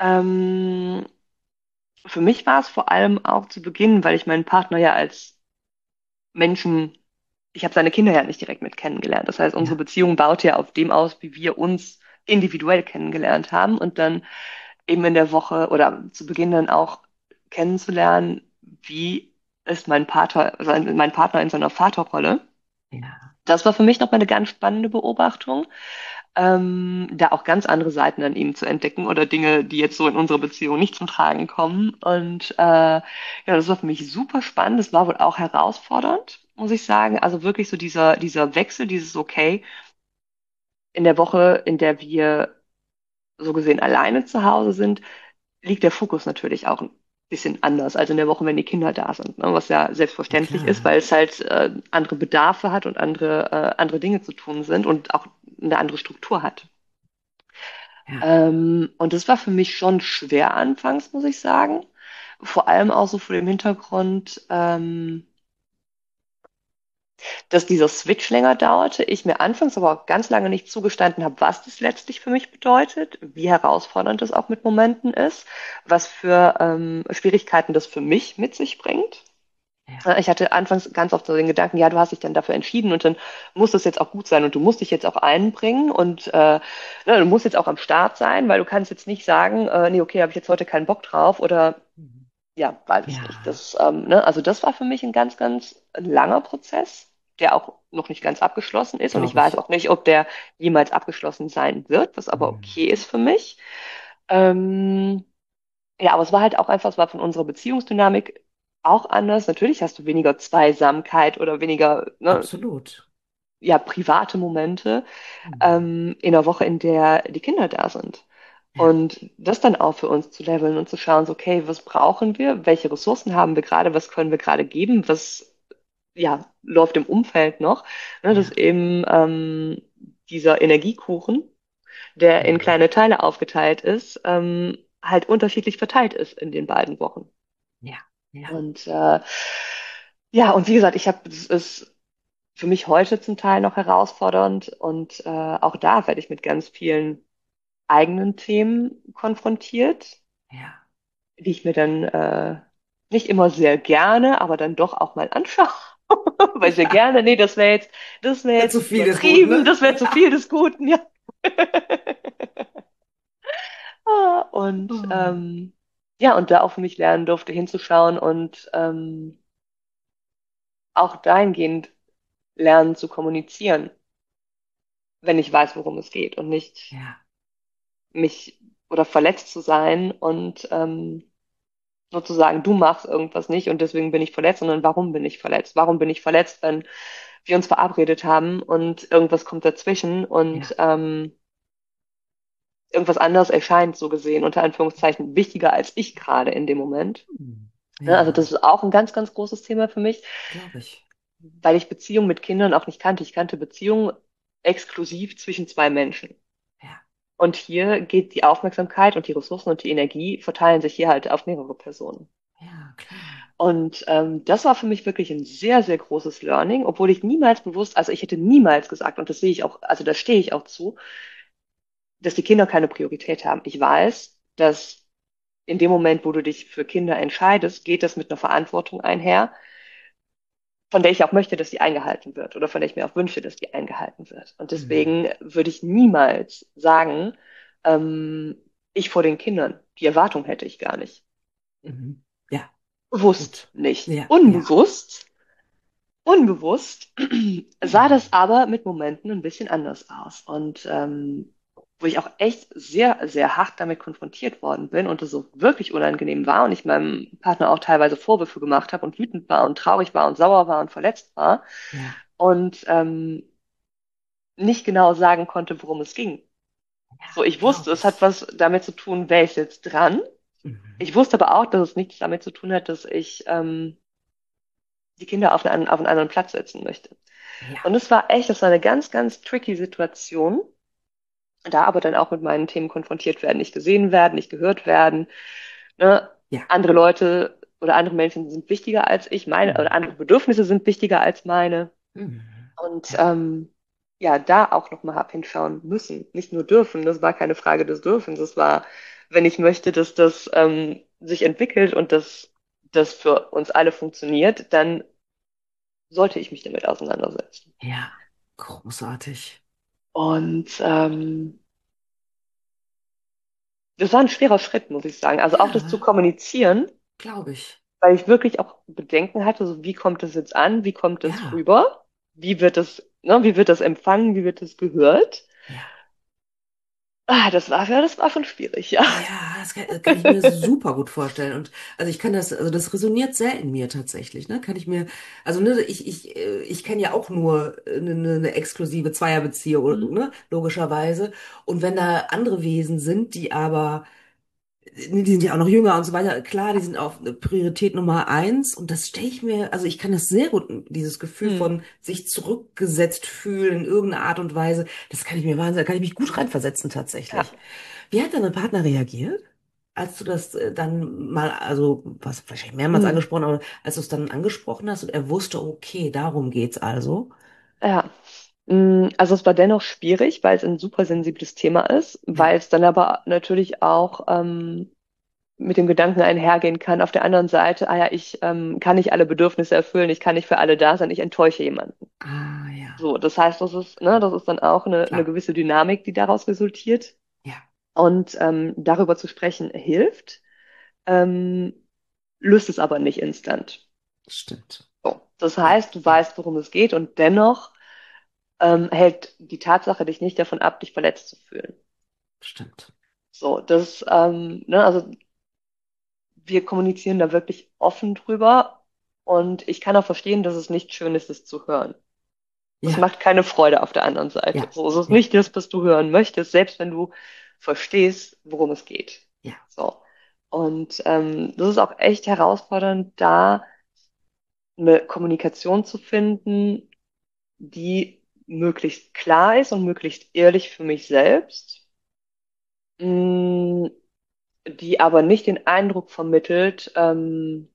Ähm, für mich war es vor allem auch zu Beginn, weil ich meinen Partner ja als Menschen, ich habe seine Kinder ja nicht direkt mit kennengelernt. Das heißt, unsere Ja, Beziehung baut ja auf dem aus, wie wir uns individuell kennengelernt haben und dann eben in der Woche oder zu Beginn dann auch kennenzulernen, wie ist mein Partner, sein- mein Partner in seiner Vaterrolle. ja, Das war für mich nochmal eine ganz spannende Beobachtung, ähm, da auch ganz andere Seiten an ihm zu entdecken oder Dinge, die jetzt so in unserer Beziehung nicht zum Tragen kommen. Und äh, ja, das war für mich super spannend. Das war wohl auch herausfordernd, muss ich sagen. Also wirklich so dieser, dieser Wechsel, dieses Okay, in der Woche, in der wir so gesehen alleine zu Hause sind, liegt der Fokus natürlich auch ein bisschen anders als in der Woche, wenn die Kinder da sind, ne? Was ja ja selbstverständlich ist, klar. weil es halt äh, andere Bedarfe hat und andere, äh, andere Dinge zu tun sind und auch eine andere Struktur hat. Ja. Ähm, und das war für mich schon schwer anfangs, muss ich sagen. Vor allem auch so vor dem Hintergrund, ähm, dass dieser Switch länger dauerte. Ich mir anfangs aber auch ganz lange nicht zugestanden habe, was das letztlich für mich bedeutet, wie herausfordernd es auch mit Momenten ist, was für ähm, Schwierigkeiten das für mich mit sich bringt. Ja. Äh, Ich hatte anfangs ganz oft so den Gedanken, ja, du hast dich dann dafür entschieden und dann muss das jetzt auch gut sein und du musst dich jetzt auch einbringen und äh, ne, du musst jetzt auch am Start sein, weil du kannst jetzt nicht sagen, äh, nee, okay, habe ich jetzt heute keinen Bock drauf oder Mhm. ja, weiß ich nicht. Ja, Das, ähm, ne, also das war für mich ein ganz, ganz langer Prozess, der auch noch nicht ganz abgeschlossen ist und ich glaube weiß ich. auch nicht, ob der jemals abgeschlossen sein wird, was aber Mhm. okay ist für mich. Ähm, ja, aber es war halt auch einfach, es war von unserer Beziehungsdynamik auch anders. Natürlich hast du weniger Zweisamkeit oder weniger, ne, Absolut. ja, private Momente Mhm. ähm, in der Woche, in der die Kinder da sind. Ja, Und das dann auch für uns zu leveln und zu schauen, so, okay, was brauchen wir? Welche Ressourcen haben wir gerade? Was können wir gerade geben? Was, ja, läuft im Umfeld noch? Ne, dass ja. eben ähm, dieser Energiekuchen, der in Mhm. kleine Teile aufgeteilt ist, ähm, halt unterschiedlich verteilt ist in den beiden Wochen. Ja, ja. Und äh, ja, und wie gesagt, ich habe, es ist für mich heute zum Teil noch herausfordernd und äh, auch da werde ich mit ganz vielen eigenen Themen konfrontiert, Ja. die ich mir dann äh, nicht immer sehr gerne, aber dann doch auch mal anschaue. Weil sehr Ja. gerne, nee, das wäre jetzt, das wäre Zu jetzt viel des Guten, übertrieben, ne? das wäre zu viel des Guten, ja. Ah, Und Oh. ähm, ja, und da auch für mich lernen durfte, hinzuschauen und ähm, auch dahingehend lernen zu kommunizieren, wenn ich weiß, worum es geht und nicht Ja. mich oder verletzt zu sein und ähm, nur zu sagen, du machst irgendwas nicht und deswegen bin ich verletzt, sondern warum bin ich verletzt? Warum bin ich verletzt, wenn wir uns verabredet haben und irgendwas kommt dazwischen und Ja. ähm, irgendwas anderes erscheint, so gesehen, unter Anführungszeichen, wichtiger als ich gerade in dem Moment. Hm. Ne, also Ja, das ist auch ein ganz, ganz großes Thema für mich, glaube ich. weil ich Beziehungen mit Kindern auch nicht kannte. Ich kannte Beziehungen exklusiv zwischen zwei Menschen. Ja. Und hier geht die Aufmerksamkeit und die Ressourcen und die Energie verteilen sich hier halt auf mehrere Personen. Ja, klar. Und ähm, das war für mich wirklich ein sehr, sehr großes Learning, obwohl ich niemals bewusst, also ich hätte niemals gesagt, und das sehe ich auch, also da stehe ich auch zu, dass die Kinder keine Priorität haben. Ich weiß, dass in dem Moment, wo du dich für Kinder entscheidest, geht das mit einer Verantwortung einher, von der ich auch möchte, dass die eingehalten wird oder von der ich mir auch wünsche, dass die eingehalten wird. Und Hm. deswegen würde ich niemals sagen, ähm, ich vor den Kindern. Die Erwartung hätte ich gar nicht. Mhm. Ja, Bewusst gut. nicht. Ja, ja. Unbewusst, unbewusst sah Hm. das aber mit Momenten ein bisschen anders aus. Und ähm, wo ich auch echt sehr, sehr hart damit konfrontiert worden bin und es so wirklich unangenehm war und ich meinem Partner auch teilweise Vorwürfe gemacht habe und wütend war und traurig war und sauer war und verletzt war Ja, und ähm, nicht genau sagen konnte, worum es ging. So, ich wusste, glaube es hat ich. was damit zu tun, wer ist jetzt dran. Mhm. Ich wusste aber auch, dass es nichts damit zu tun hat, dass ich ähm, die Kinder auf einen, auf einen anderen Platz setzen möchte. Ja, Und es war echt, das war eine ganz, ganz tricky Situation. Da aber dann auch mit meinen Themen konfrontiert werden, nicht gesehen werden, nicht gehört werden. Ne? ja. Andere Leute oder andere Menschen sind wichtiger als ich, meine, oder Mhm. andere Bedürfnisse sind wichtiger als meine. Mhm. Und Ja, ähm, ja, da auch nochmal hab hinschauen müssen. Nicht nur dürfen, das war keine Frage des Dürfens. Das war, wenn ich möchte, dass das ähm, sich entwickelt und dass das für uns alle funktioniert, dann sollte ich mich damit auseinandersetzen. ja. Großartig. Und ähm, das war ein schwerer Schritt, muss ich sagen. Also auch das zu Ja, kommunizieren, glaube ich. weil ich wirklich auch Bedenken hatte, so wie kommt das jetzt an, wie kommt das Ja, rüber, wie wird das, ne, wie wird das empfangen, wie wird das gehört. ja. Ah, das war, ja, das war schon schwierig, ja. Ja, das kann, kann ich mir super gut vorstellen. Und also ich kann das, also das resoniert selten in mir tatsächlich, ne? Kann ich mir, also ne, ich, ich, äh, ich kenne ja auch nur eine, eine eine exklusive Zweierbeziehung, Mhm. ne? Logischerweise. Und wenn da andere Wesen sind, die aber nee, die sind ja auch noch jünger und so weiter. Klar, die sind auf Priorität Nummer eins. Und das stelle ich mir, also ich kann das sehr gut, dieses Gefühl Mhm. von sich zurückgesetzt fühlen in irgendeiner Art und Weise, das kann ich mir wahnsinnig, da kann ich mich gut reinversetzen tatsächlich. Ja. Wie hat dein Partner reagiert, als du das äh, dann mal, also was wahrscheinlich mehrmals Mhm. angesprochen, aber als du es dann angesprochen hast und er wusste, okay, darum geht's also. Ja. Mm, Also es war dennoch schwierig, weil es ein super sensibles Thema ist, Ja. weil es dann aber natürlich auch ähm, mit dem Gedanken einhergehen kann, auf der anderen Seite, ah ja, ich ähm, kann nicht alle Bedürfnisse erfüllen, ich kann nicht für alle da sein, ich enttäusche jemanden. Ah, ja, So, das heißt, das ist, ne, das ist dann auch eine, eine klar. gewisse Dynamik, die daraus resultiert. Ja, Und ähm, darüber zu sprechen hilft, ähm, löst es aber nicht instant. stimmt. So, das Ja, heißt, du ja, weißt, worum es geht und dennoch ähm, hält die Tatsache dich nicht davon ab, dich verletzt zu fühlen. stimmt. So, das, ähm, ne, also wir kommunizieren da wirklich offen drüber und ich kann auch verstehen, dass es nicht schön ist, es zu hören. Das Ja, macht keine Freude auf der anderen Seite. ja, So ist es ja, nicht das, was du hören möchtest, selbst wenn du verstehst, worum es geht. ja. So. Und ähm, das ist auch echt herausfordernd, da eine Kommunikation zu finden, die möglichst klar ist und möglichst ehrlich für mich selbst, mh, die aber nicht den Eindruck vermittelt, ähm,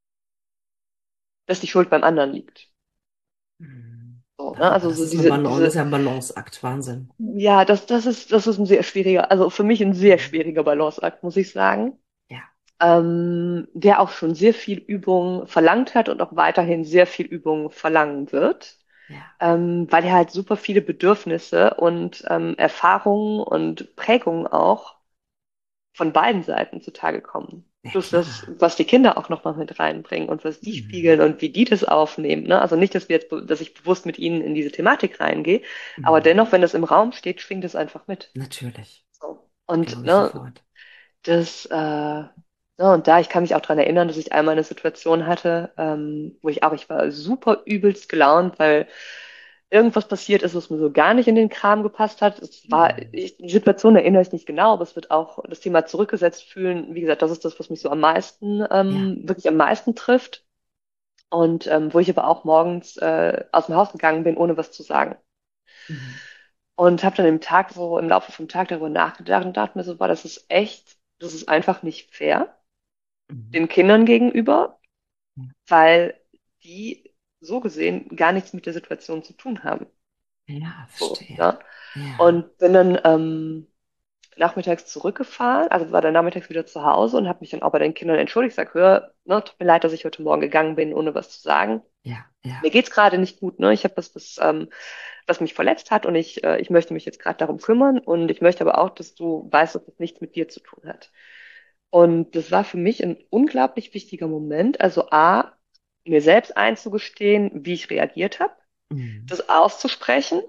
dass die Schuld beim anderen liegt. Hm. So, ne? Ah, Also das so ist eine diese, Balance, das ist diese, ja ein Balanceakt, Wahnsinn. ja, das, das ist, das ist ein sehr schwieriger, also für mich ein sehr schwieriger Balanceakt, muss ich sagen, Ja, ähm, der auch schon sehr viel Übung verlangt hat und auch weiterhin sehr viel Übung verlangen wird, ja, ähm, weil er halt super viele Bedürfnisse und ähm, Erfahrungen und Prägungen auch von beiden Seiten zutage kommen. Ja, plus das, klar. was die Kinder auch nochmal mit reinbringen und was die spiegeln Mhm. und wie die das aufnehmen. Ne? Also nicht, dass wir jetzt, dass ich bewusst mit ihnen in diese Thematik reingehe, aber Mhm. dennoch, wenn das im Raum steht, schwingt es einfach mit. Natürlich. So. Und Glaube ich ne, sofort. das, äh, ja, und da, ich kann mich auch dran erinnern, dass ich einmal eine Situation hatte, ähm, wo ich auch, ich war super übelst gelaunt, weil irgendwas passiert ist, was mir so gar nicht in den Kram gepasst hat. Es war, Mhm. ich, die Situation erinnere ich nicht genau, aber es wird auch das Thema zurückgesetzt fühlen. Wie gesagt, das ist das, was mich so am meisten, Ja. ähm, wirklich am meisten trifft. Und ähm, wo ich aber auch morgens äh, aus dem Haus gegangen bin, ohne was zu sagen. Mhm. Und habe dann im Tag so, im Laufe vom Tag darüber nachgedacht und dachte mir so, war das ist echt, das ist einfach nicht fair Mhm. den Kindern gegenüber, Ja, weil die so gesehen gar nichts mit der Situation zu tun haben. ja, So, verstehe. ja. Ja. Und bin dann ähm, nachmittags zurückgefahren, also war dann nachmittags wieder zu Hause und habe mich dann auch bei den Kindern entschuldigt, sag, hör, ne, tut mir leid, dass ich heute Morgen gegangen bin, ohne was zu sagen. Ja, Mir ja. geht's gerade nicht gut, ne? Ich habe was, was, ähm, was mich verletzt hat und ich, äh, ich möchte mich jetzt gerade darum kümmern und ich möchte aber auch, dass du weißt, dass das nichts mit dir zu tun hat. Und das war für mich ein unglaublich wichtiger Moment. Also A, mir selbst einzugestehen, wie ich reagiert habe, Mhm. das auszusprechen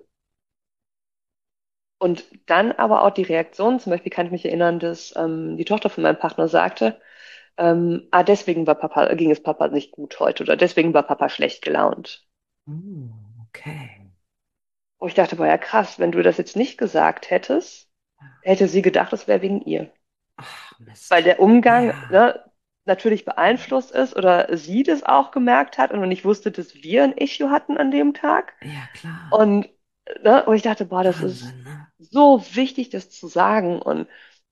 und dann aber auch die Reaktion. Zum Beispiel kann ich mich erinnern, dass ähm, die Tochter von meinem Partner sagte, ähm, ah, deswegen war Papa, ging es Papa nicht gut heute oder deswegen war Papa schlecht gelaunt. Mhm. Okay. Und ich dachte, boah, ja krass, wenn du das jetzt nicht gesagt hättest, hätte sie gedacht, es wäre wegen ihr. Ach, Weil Mist. der Umgang, Ja. ne, natürlich beeinflusst ist oder sie das auch gemerkt hat und ich wusste, dass wir ein Issue hatten an dem Tag. Ja, klar. Und, ne, und ich dachte, boah, das ist Wahnsinn, ne? so wichtig, das zu sagen und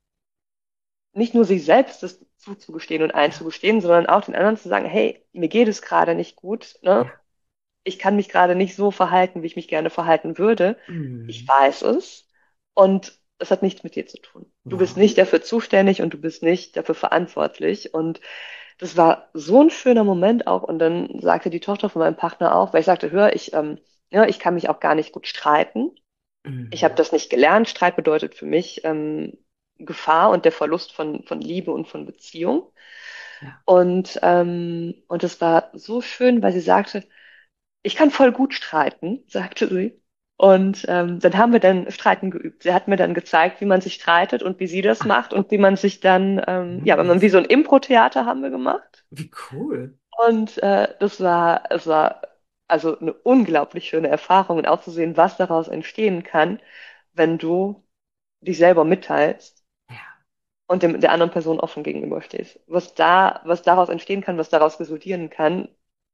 nicht nur sich selbst das zuzugestehen und Ja. einzugestehen, sondern auch den anderen zu sagen, hey, mir geht es gerade nicht gut, ne? Ja. Ich kann mich gerade nicht so verhalten, wie ich mich gerne verhalten würde. Ich Mhm. weiß es und es hat nichts mit dir zu tun. Du bist Wow. nicht dafür zuständig und du bist nicht dafür verantwortlich. Und das war so ein schöner Moment auch. Und dann sagte die Tochter von meinem Partner auch, weil ich sagte, hör, ich, ähm, ja, ich kann mich auch gar nicht gut streiten. Ich habe Mhm. das nicht gelernt. Streit bedeutet für mich ähm, Gefahr und der Verlust von, von Liebe und von Beziehung. Ja. Und, ähm, und es war so schön, weil sie sagte, ich kann voll gut streiten, sagte sie. Und ähm, dann haben wir dann Streiten geübt. Sie hat mir dann gezeigt, wie man sich streitet und wie sie das Ach, macht und wie man sich dann, ähm, ja, wenn man wie nice. so ein Impro-Theater haben wir gemacht. Wie cool. Und äh, das war, es war also eine unglaublich schöne Erfahrung und auch zu sehen, was daraus entstehen kann, wenn du dich selber mitteilst Ja, und dem, der anderen Person offen gegenüberstehst. Was da, was daraus entstehen kann, was daraus resultieren kann,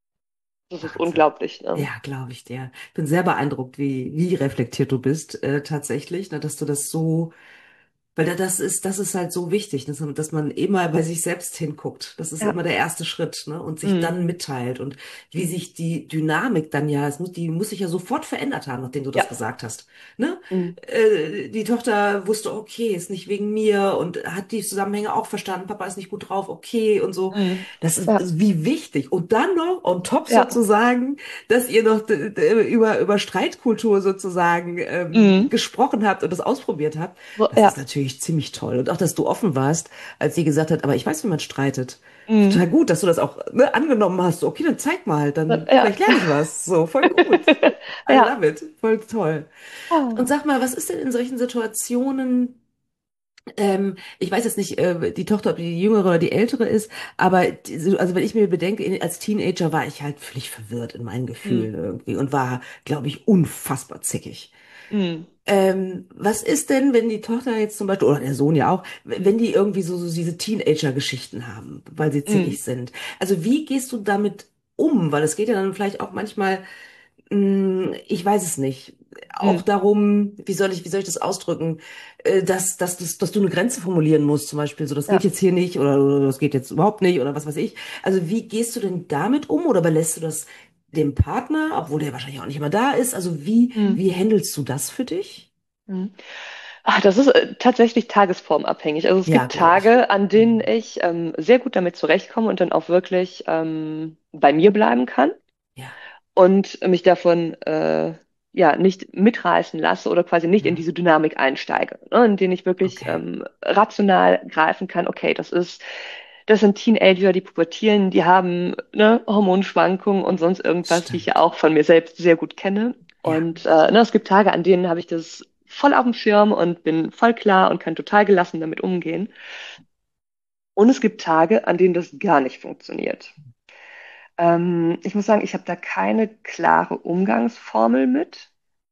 das ist Wahnsinn. unglaublich, ne? Ja, glaube ich dir. Ich bin sehr beeindruckt, wie, wie reflektiert du bist, äh, tatsächlich, ne, dass du das so. Weil da- das ist, das ist halt so wichtig, dass man, dass man immer bei sich selbst hinguckt. Das ist Ja. immer der erste Schritt, ne? Und sich Mhm. dann mitteilt und wie sich die Dynamik dann ja, es muss, die muss sich ja sofort verändert haben, nachdem du Ja. das gesagt hast, ne? Mhm. Äh, die Tochter wusste, okay, ist nicht wegen mir und hat die Zusammenhänge auch verstanden. Papa ist nicht gut drauf, okay und so. Mhm. Das ist, Ja, also wie wichtig. Und dann noch on top ja. sozusagen, dass ihr noch d- d- über, über Streitkultur sozusagen ähm, Mhm. gesprochen habt und das ausprobiert habt. So, Das ist ja. natürlich ziemlich toll. Und auch, dass du offen warst, als sie gesagt hat, aber ich weiß, wie man streitet. Mhm. Total gut, dass du das auch, ne, angenommen hast. So, okay, dann zeig mal, So, dann ja. vielleicht lerne ich was. So, voll gut. I Ja. love it. Voll toll. Und Ah. sag mal, was ist denn in solchen Situationen, ähm, ich weiß jetzt nicht, äh, die Tochter, ob die jüngere oder die ältere ist, aber die, also wenn ich mir bedenke, in- als Teenager war ich halt völlig verwirrt in meinen Mhm. Gefühlen irgendwie und war, glaube ich, unfassbar zickig. Mhm. Ähm, was ist denn, wenn die Tochter jetzt zum Beispiel, oder der Sohn ja auch, wenn die irgendwie so, so diese Teenager-Geschichten haben, weil sie Mhm. zickig sind? Also wie gehst du damit um? Weil es geht ja dann vielleicht auch manchmal, mh, ich weiß es nicht, auch Mhm. darum, wie soll ich, wie soll ich das ausdrücken, äh, dass, dass, dass, dass du eine Grenze formulieren musst, zum Beispiel, so, das geht Ja. jetzt hier nicht oder, oder das geht jetzt überhaupt nicht oder was weiß ich. Also wie gehst du denn damit um oder überlässt du das dem Partner, obwohl der wahrscheinlich auch nicht immer da ist? Also wie, Mhm. wie handelst du das für dich? Mhm. Ah, das ist äh, tatsächlich tagesformabhängig. Also es Ja, gibt glaube ich. Tage, an denen Mhm. ich ähm, sehr gut damit zurechtkomme und dann auch wirklich ähm, bei mir bleiben kann Ja, und mich davon äh, ja nicht mitreißen lasse oder quasi nicht in ja, diese Dynamik einsteige, ne, in denen ich wirklich okay. ähm, rational greifen kann, okay, das ist das sind Teenager, die pubertieren, die haben ne, Hormonschwankungen und sonst irgendwas, die ich ja Stimmt. auch von mir selbst sehr gut kenne. Ja. Und äh, ne, es gibt Tage, an denen habe ich das voll auf dem Schirm und bin voll klar und kann total gelassen damit umgehen. Und es gibt Tage, an denen das gar nicht funktioniert. Ähm, ich muss sagen, ich habe da keine klare Umgangsformel mit.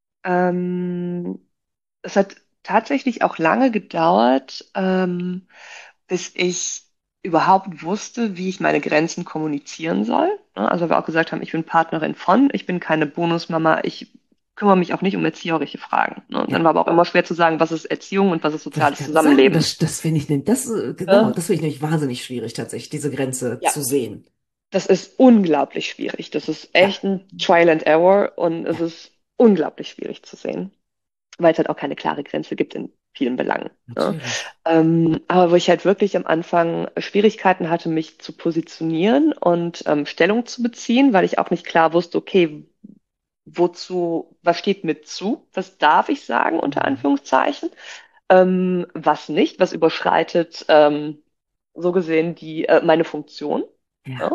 Ähm, Es hat tatsächlich auch lange gedauert, ähm, bis ich überhaupt wusste, wie ich meine Grenzen kommunizieren soll. Ne? Also, weil wir auch gesagt haben, ich bin Partnerin von, ich bin keine Bonusmama, ich kümmere mich auch nicht um erzieherische Fragen. Ne? Und dann Ja. war aber auch immer schwer zu sagen, was ist Erziehung und was ist Wollte ich soziales gerade sagen, Zusammenleben. das, das finde ich, ne- das, äh, genau, Ne? das finde ich nämlich wahnsinnig schwierig, tatsächlich, diese Grenze Ja, zu sehen. das ist unglaublich schwierig. Das ist Ja, echt ein Trial and Error und es ja, ist unglaublich schwierig zu sehen, weil es halt auch keine klare Grenze gibt in vielen Belangen. Ne? natürlich. Ähm, aber wo ich halt wirklich am Anfang Schwierigkeiten hatte, mich zu positionieren und ähm, Stellung zu beziehen, weil ich auch nicht klar wusste, okay, wozu, was steht mir zu, was darf ich sagen, unter Mhm. Anführungszeichen, ähm, was nicht, was überschreitet ähm, so gesehen die, äh, meine Funktion. Ja. Ja?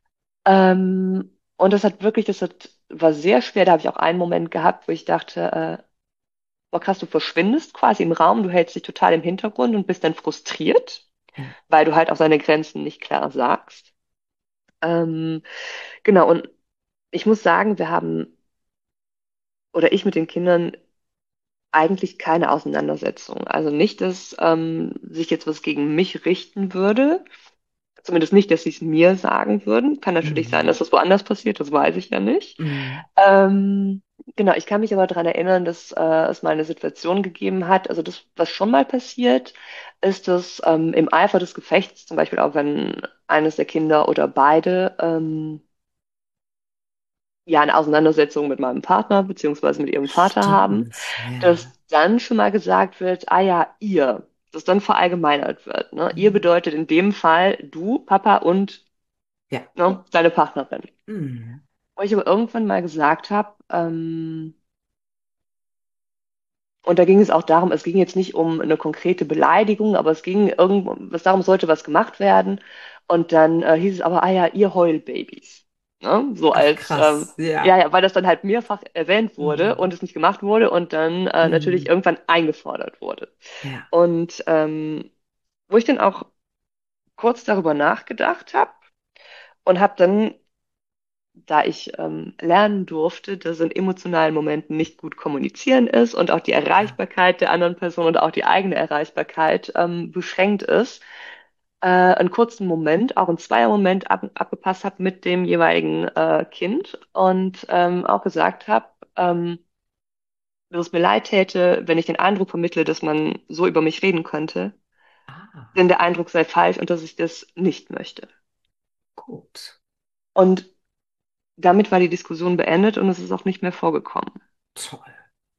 Ähm, und das hat wirklich, das hat, war sehr schwer. Da habe ich auch einen Moment gehabt, wo ich dachte, äh, boah, krass, du verschwindest quasi im Raum, du hältst dich total im Hintergrund und bist dann frustriert, Ja. weil du halt auch seine Grenzen nicht klar sagst. Ähm, genau, und ich muss sagen, wir haben, oder ich mit den Kindern, eigentlich keine Auseinandersetzung. Also nicht, dass ähm, sich jetzt was gegen mich richten würde. Zumindest nicht, dass sie es mir sagen würden. Kann natürlich sein, Mhm. dass das woanders passiert, das weiß ich ja nicht. Mhm. Ähm, genau, ich kann mich aber daran erinnern, dass äh, es mal eine Situation gegeben hat. Also das, was schon mal passiert, ist, dass ähm, im Eifer des Gefechts, zum Beispiel auch wenn eines der Kinder oder beide ähm, ja eine Auseinandersetzung mit meinem Partner beziehungsweise mit ihrem Vater haben, Stimmt. Ja. dass dann schon mal gesagt wird, ah ja, ihr, dass dann verallgemeinert wird. Ne? Ihr Mhm. bedeutet in dem Fall du, Papa und Ja. ne, deine Partnerin. Mhm. Wo ich aber irgendwann mal gesagt habe, ähm, und da ging es auch darum, es ging jetzt nicht um eine konkrete Beleidigung, aber es ging irgendwo, was darum sollte was gemacht werden. Und dann äh, hieß es aber, ah ja, ihr Heulbabys. Ne? So Ach, als, ähm, krass. Ja. ja, ja, weil das dann halt mehrfach erwähnt wurde Mhm. und es nicht gemacht wurde und dann äh, natürlich Mhm. irgendwann eingefordert wurde. Ja. Und ähm, wo ich dann auch kurz darüber nachgedacht habe und habe dann, da ich ähm, lernen durfte, dass in emotionalen Momenten nicht gut kommunizieren ist und auch die Ja. Erreichbarkeit der anderen Person und auch die eigene Erreichbarkeit ähm, beschränkt ist, äh, einen kurzen Moment, auch einen Zweier-Moment ab, abgepasst habe mit dem jeweiligen äh, Kind und ähm, auch gesagt habe, ähm, dass es mir leid täte, wenn ich den Eindruck vermittle, dass man so über mich reden könnte, Ah, denn der Eindruck sei falsch und dass ich das nicht möchte. gut. Und damit war die Diskussion beendet und es ist auch nicht mehr vorgekommen. Toll.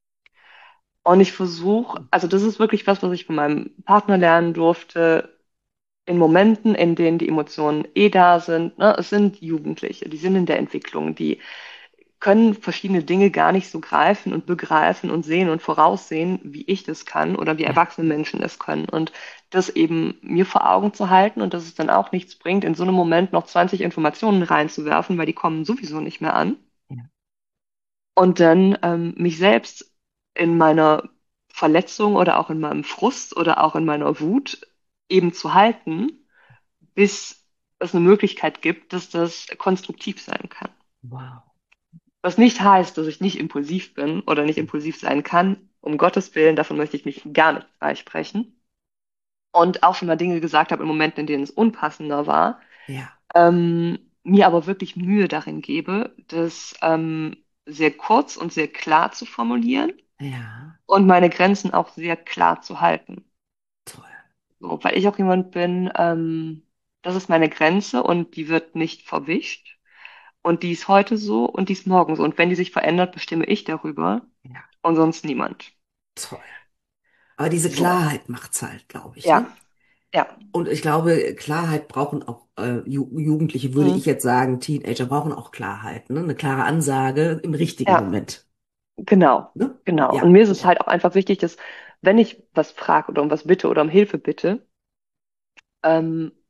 Und ich versuche, also das ist wirklich was, was ich von meinem Partner lernen durfte, in Momenten, in denen die Emotionen eh da sind. Ne? Es sind Jugendliche, die sind in der Entwicklung, die können verschiedene Dinge gar nicht so greifen und begreifen und sehen und voraussehen, wie ich das kann oder wie Ja. erwachsene Menschen das können. Und das eben mir vor Augen zu halten und dass es dann auch nichts bringt, in so einem Moment noch zwanzig Informationen reinzuwerfen, weil die kommen sowieso nicht mehr an. Ja. Und dann ähm, mich selbst in meiner Verletzung oder auch in meinem Frust oder auch in meiner Wut eben zu halten, bis es eine Möglichkeit gibt, dass das konstruktiv sein kann. Wow. Was nicht heißt, dass ich nicht impulsiv bin oder nicht impulsiv sein kann. Um Gottes Willen, davon möchte ich mich gar nicht freisprechen. Und auch schon mal Dinge gesagt habe in Momenten, in denen es unpassender war. Ja. Ähm, mir aber wirklich Mühe darin gebe, das ähm, sehr kurz und sehr klar zu formulieren Ja. und meine Grenzen auch sehr klar zu halten. Toll. So, weil ich auch jemand bin, ähm, das ist meine Grenze und die wird nicht verwischt. Und die ist heute so und die ist morgen so. Und wenn die sich verändert, bestimme ich darüber Ja. und sonst niemand. Toll. Aber diese So, Klarheit macht's halt, glaube ich, ne? ja, ja. Und ich glaube, Klarheit brauchen auch äh, Ju Jugendliche, würde ich Mhm. jetzt sagen, Teenager brauchen auch Klarheit, ne? Eine klare Ansage im richtigen Ja, Moment, genau, ne? genau. Und Ja, mir ist es ja, halt auch einfach wichtig, dass wenn ich was frage oder um was bitte oder um Hilfe bitte, ähm,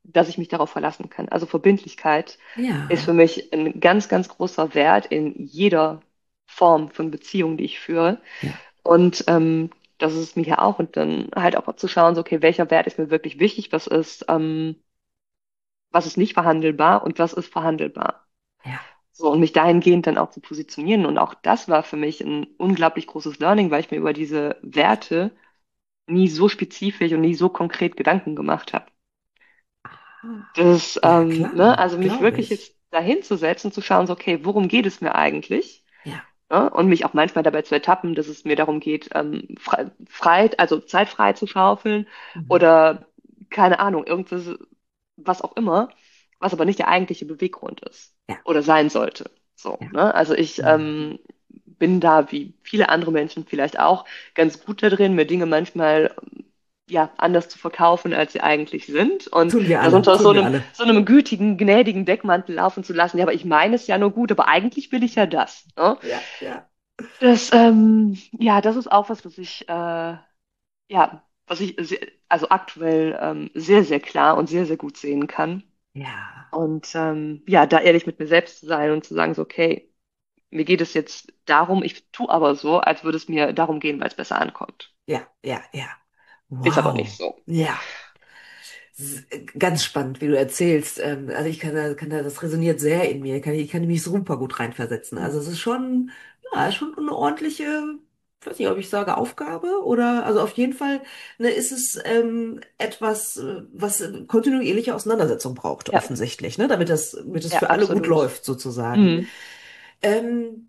dass ich mich darauf verlassen kann. Also Verbindlichkeit ist für Ja, mich ein ganz, ganz großer Wert in jeder Form von Beziehung, die ich führe. ja. Und ähm, das ist es mir ja auch. Und dann halt auch zu schauen, so, okay, welcher Wert ist mir wirklich wichtig, was ist, ähm, was ist nicht verhandelbar und was ist verhandelbar. Ja. So, und mich dahingehend dann auch zu positionieren. Und auch das war für mich ein unglaublich großes Learning, weil ich mir über diese Werte nie so spezifisch und nie so konkret Gedanken gemacht habe. Ah, Das, ja, ähm, ne, klar, also mich glaube wirklich ich. jetzt dahin zu setzen, zu schauen, so, okay, worum geht es mir eigentlich? Ja. Ne? Und mich auch manchmal dabei zu ertappen, dass es mir darum geht, ähm, frei, frei, also Zeit frei zu schaufeln Mhm. oder keine Ahnung, irgendwas, was auch immer, was aber nicht der eigentliche Beweggrund ist Ja, oder sein sollte. So, ja. ne? Also ich Mhm. ähm, bin da, wie viele andere Menschen vielleicht auch, ganz gut da drin, mir Dinge manchmal ja, anders zu verkaufen, als sie eigentlich sind. Und Tun wir das alle, unter so tun wir einem, alle. so einem gütigen, gnädigen Deckmantel laufen zu lassen. Ja, aber ich meine es ja nur gut, aber eigentlich will ich ja das. Ne? Ja, ja. Das, ähm, ja, das ist auch was, was ich, äh, ja, was ich sehr, also aktuell ähm, sehr, sehr klar und sehr, sehr gut sehen kann. Ja. Und ähm, ja, da ehrlich mit mir selbst zu sein und zu sagen, so, okay, mir geht es jetzt darum, ich tue aber so, als würde es mir darum gehen, weil es besser ankommt. Ja, ja, ja. Ist aber nicht Wow. so. Ja. S- Ganz spannend, wie du erzählst. Ähm, Also ich kann da, kann da, das resoniert sehr in mir. Kann, ich kann mich super gut reinversetzen. Also es ist schon, ja, schon eine ordentliche, ich weiß nicht, ob ich sage Aufgabe oder, also auf jeden Fall, ne, ist es ähm, etwas, äh, was kontinuierliche Auseinandersetzung braucht, Ja, offensichtlich, ne, damit das, damit es ja, für alle gut absolut. läuft, sozusagen. Mhm. Ähm,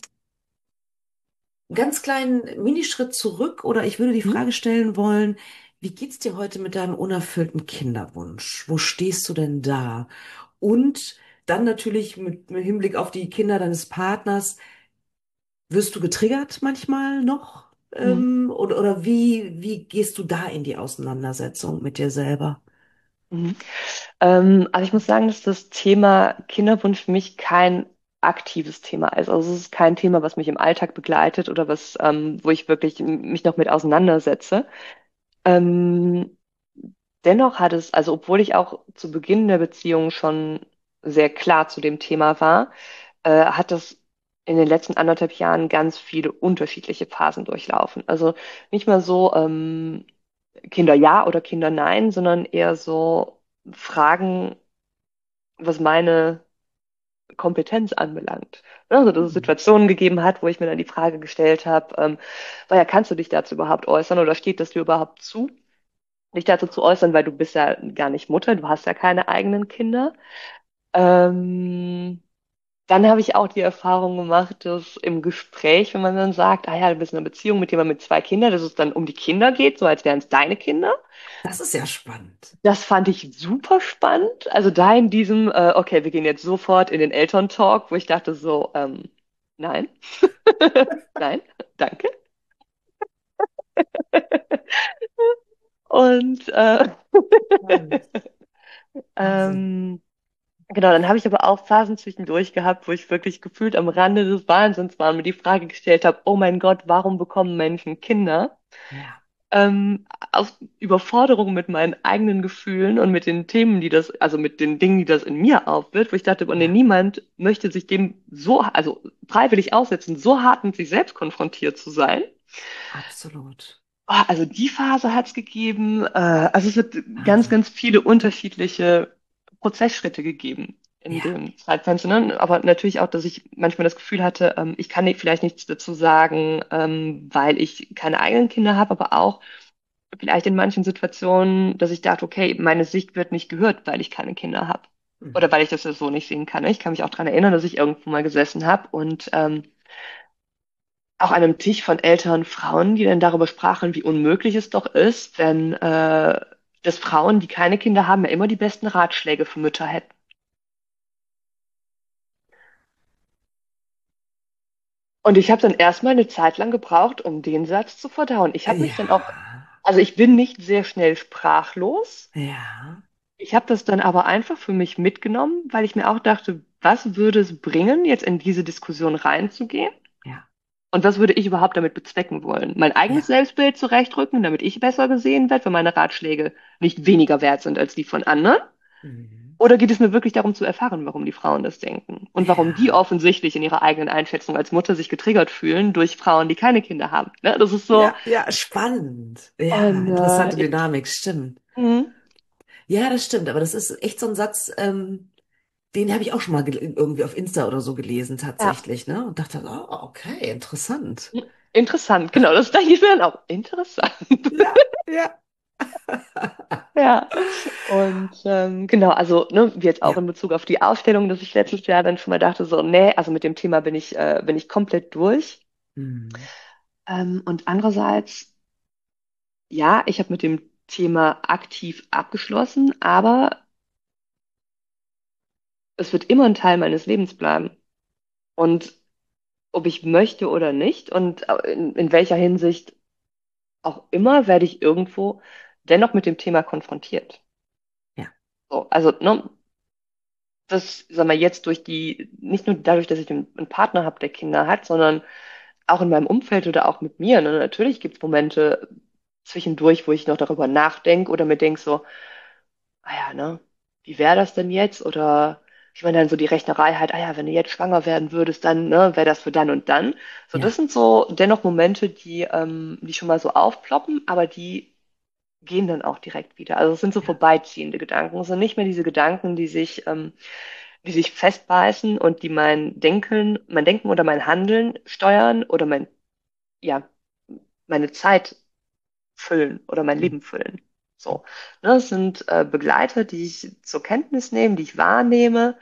Ganz kleinen Minischritt zurück oder ich würde die Mhm. Frage stellen wollen, wie geht's dir heute mit deinem unerfüllten Kinderwunsch? Wo stehst du denn da? Und dann natürlich mit, mit Hinblick auf die Kinder deines Partners, wirst du getriggert manchmal noch? Mhm. Ähm, oder, oder wie, wie gehst du da in die Auseinandersetzung mit dir selber? Mhm. Ähm, also ich muss sagen, dass das Thema Kinderwunsch für mich kein aktives Thema ist. Also es ist kein Thema, was mich im Alltag begleitet oder was, ähm, wo ich wirklich m- mich noch mit auseinandersetze. Ähm, Dennoch hat es, also obwohl ich auch zu Beginn der Beziehung schon sehr klar zu dem Thema war, äh, hat das in den letzten anderthalb Jahren ganz viele unterschiedliche Phasen durchlaufen. Also nicht mal so ähm, Kinder ja oder Kinder nein, sondern eher so Fragen, was meine Kompetenz anbelangt. Also, dass es Hm. Situationen gegeben hat, wo ich mir dann die Frage gestellt habe, ähm, ja, kannst du dich dazu überhaupt äußern oder steht das dir überhaupt zu, dich dazu zu äußern, weil du bist ja gar nicht Mutter, du hast ja keine eigenen Kinder. Ähm, Dann habe ich auch die Erfahrung gemacht, dass im Gespräch, wenn man dann sagt, ah ja, du bist in einer Beziehung mit jemandem mit zwei Kindern, dass es dann um die Kinder geht, so als wären es deine Kinder. Das ist ja spannend. Das fand ich super spannend. Also da in diesem, äh, okay, wir gehen jetzt sofort in den Elterntalk, wo ich dachte so, ähm, nein, nein, danke. Und äh, Spannend. Wahnsinn. ähm, genau, dann habe ich aber auch Phasen zwischendurch gehabt, wo ich wirklich gefühlt am Rande des Wahnsinns war und mir die Frage gestellt habe, oh mein Gott, warum bekommen Menschen Kinder? Ja, Ähm, aus Überforderung mit meinen eigenen Gefühlen und mit den Themen, die das, also mit den Dingen, die das in mir aufwirft, wo ich dachte, oh nee, ja, niemand möchte sich dem so, also freiwillig aussetzen, so hart mit sich selbst konfrontiert zu sein. absolut. Ah, also die Phase hat es gegeben. Äh, also es wird ganz, Wahnsinn. ganz viele unterschiedliche Prozessschritte gegeben in Ja. dem Zeitfenster. Ne? Aber natürlich auch, dass ich manchmal das Gefühl hatte, ähm, ich kann nicht, vielleicht nichts dazu sagen, ähm, weil ich keine eigenen Kinder habe, aber auch vielleicht in manchen Situationen, dass ich dachte, okay, meine Sicht wird nicht gehört, weil ich keine Kinder habe. Oder Mhm. weil ich das so nicht sehen kann. Ich kann mich auch daran erinnern, dass ich irgendwo mal gesessen habe und ähm, auch an einem Tisch von älteren Frauen, die dann darüber sprachen, wie unmöglich es doch ist, wenn äh, dass Frauen, die keine Kinder haben, ja immer die besten Ratschläge für Mütter hätten. Und ich habe dann erstmal eine Zeit lang gebraucht, um den Satz zu verdauen. Ich habe mich dann auch, Ja, also ich bin nicht sehr schnell sprachlos. ja, Ich habe das dann aber einfach für mich mitgenommen, weil ich mir auch dachte, was würde es bringen, jetzt in diese Diskussion reinzugehen? ja, Und was würde ich überhaupt damit bezwecken wollen? Mein eigenes ja, Selbstbild zurechtrücken, damit ich besser gesehen werde, weil meine Ratschläge nicht weniger wert sind als die von anderen? Mhm. Oder geht es mir wirklich darum zu erfahren, warum die Frauen das denken? Und warum die Ja, offensichtlich in ihrer eigenen Einschätzung als Mutter sich getriggert fühlen durch Frauen, die keine Kinder haben? Ne? Das ist so. ja, ja, spannend. Ja, Und äh, interessante Dynamik, stimmt. mhm. Ja, das stimmt, aber das ist echt so ein Satz, ähm, den habe ich auch schon mal gel- irgendwie auf Insta oder so gelesen, Ja, tatsächlich, ne? Und dachte, oh, okay, interessant. interessant. Genau, das dachte ich mir dann auch. Interessant. Ja, ja. Ja. Und ähm, genau, also ne, wie jetzt auch Ja. in Bezug auf die Ausstellung, dass ich letztes Jahr dann schon mal dachte, so, nee, also mit dem Thema bin ich, äh, bin ich komplett durch. Mhm. Ähm, und andererseits, ja, ich habe mit dem Thema aktiv abgeschlossen, aber es wird immer ein Teil meines Lebens bleiben. Und ob ich möchte oder nicht und in, in welcher Hinsicht auch immer, werde ich irgendwo dennoch mit dem Thema konfrontiert. Ja, So, also, ne, das, sag mal, jetzt durch die, nicht nur dadurch, dass ich einen, einen Partner habe, der Kinder hat, sondern auch in meinem Umfeld oder auch mit mir. Ne? Natürlich gibt es Momente zwischendurch, wo ich noch darüber nachdenke oder mir denke so, ah ja, ne, wie wäre das denn jetzt? Oder ich meine dann so die Rechnerei halt, ah ja, wenn du jetzt schwanger werden würdest, dann, ne, wäre das für dann und dann. So, das ja, sind so dennoch Momente, die, ähm, die schon mal so aufploppen, aber die gehen dann auch direkt wieder. Also es sind so ja, vorbeiziehende Gedanken. Es sind nicht mehr diese Gedanken, die sich, ähm, die sich festbeißen und die mein Denken, mein Denken oder mein Handeln steuern oder mein, ja, meine Zeit füllen oder mein mhm. Leben füllen. So. Ne, es sind äh, Begleiter, die ich zur Kenntnis nehme, die ich wahrnehme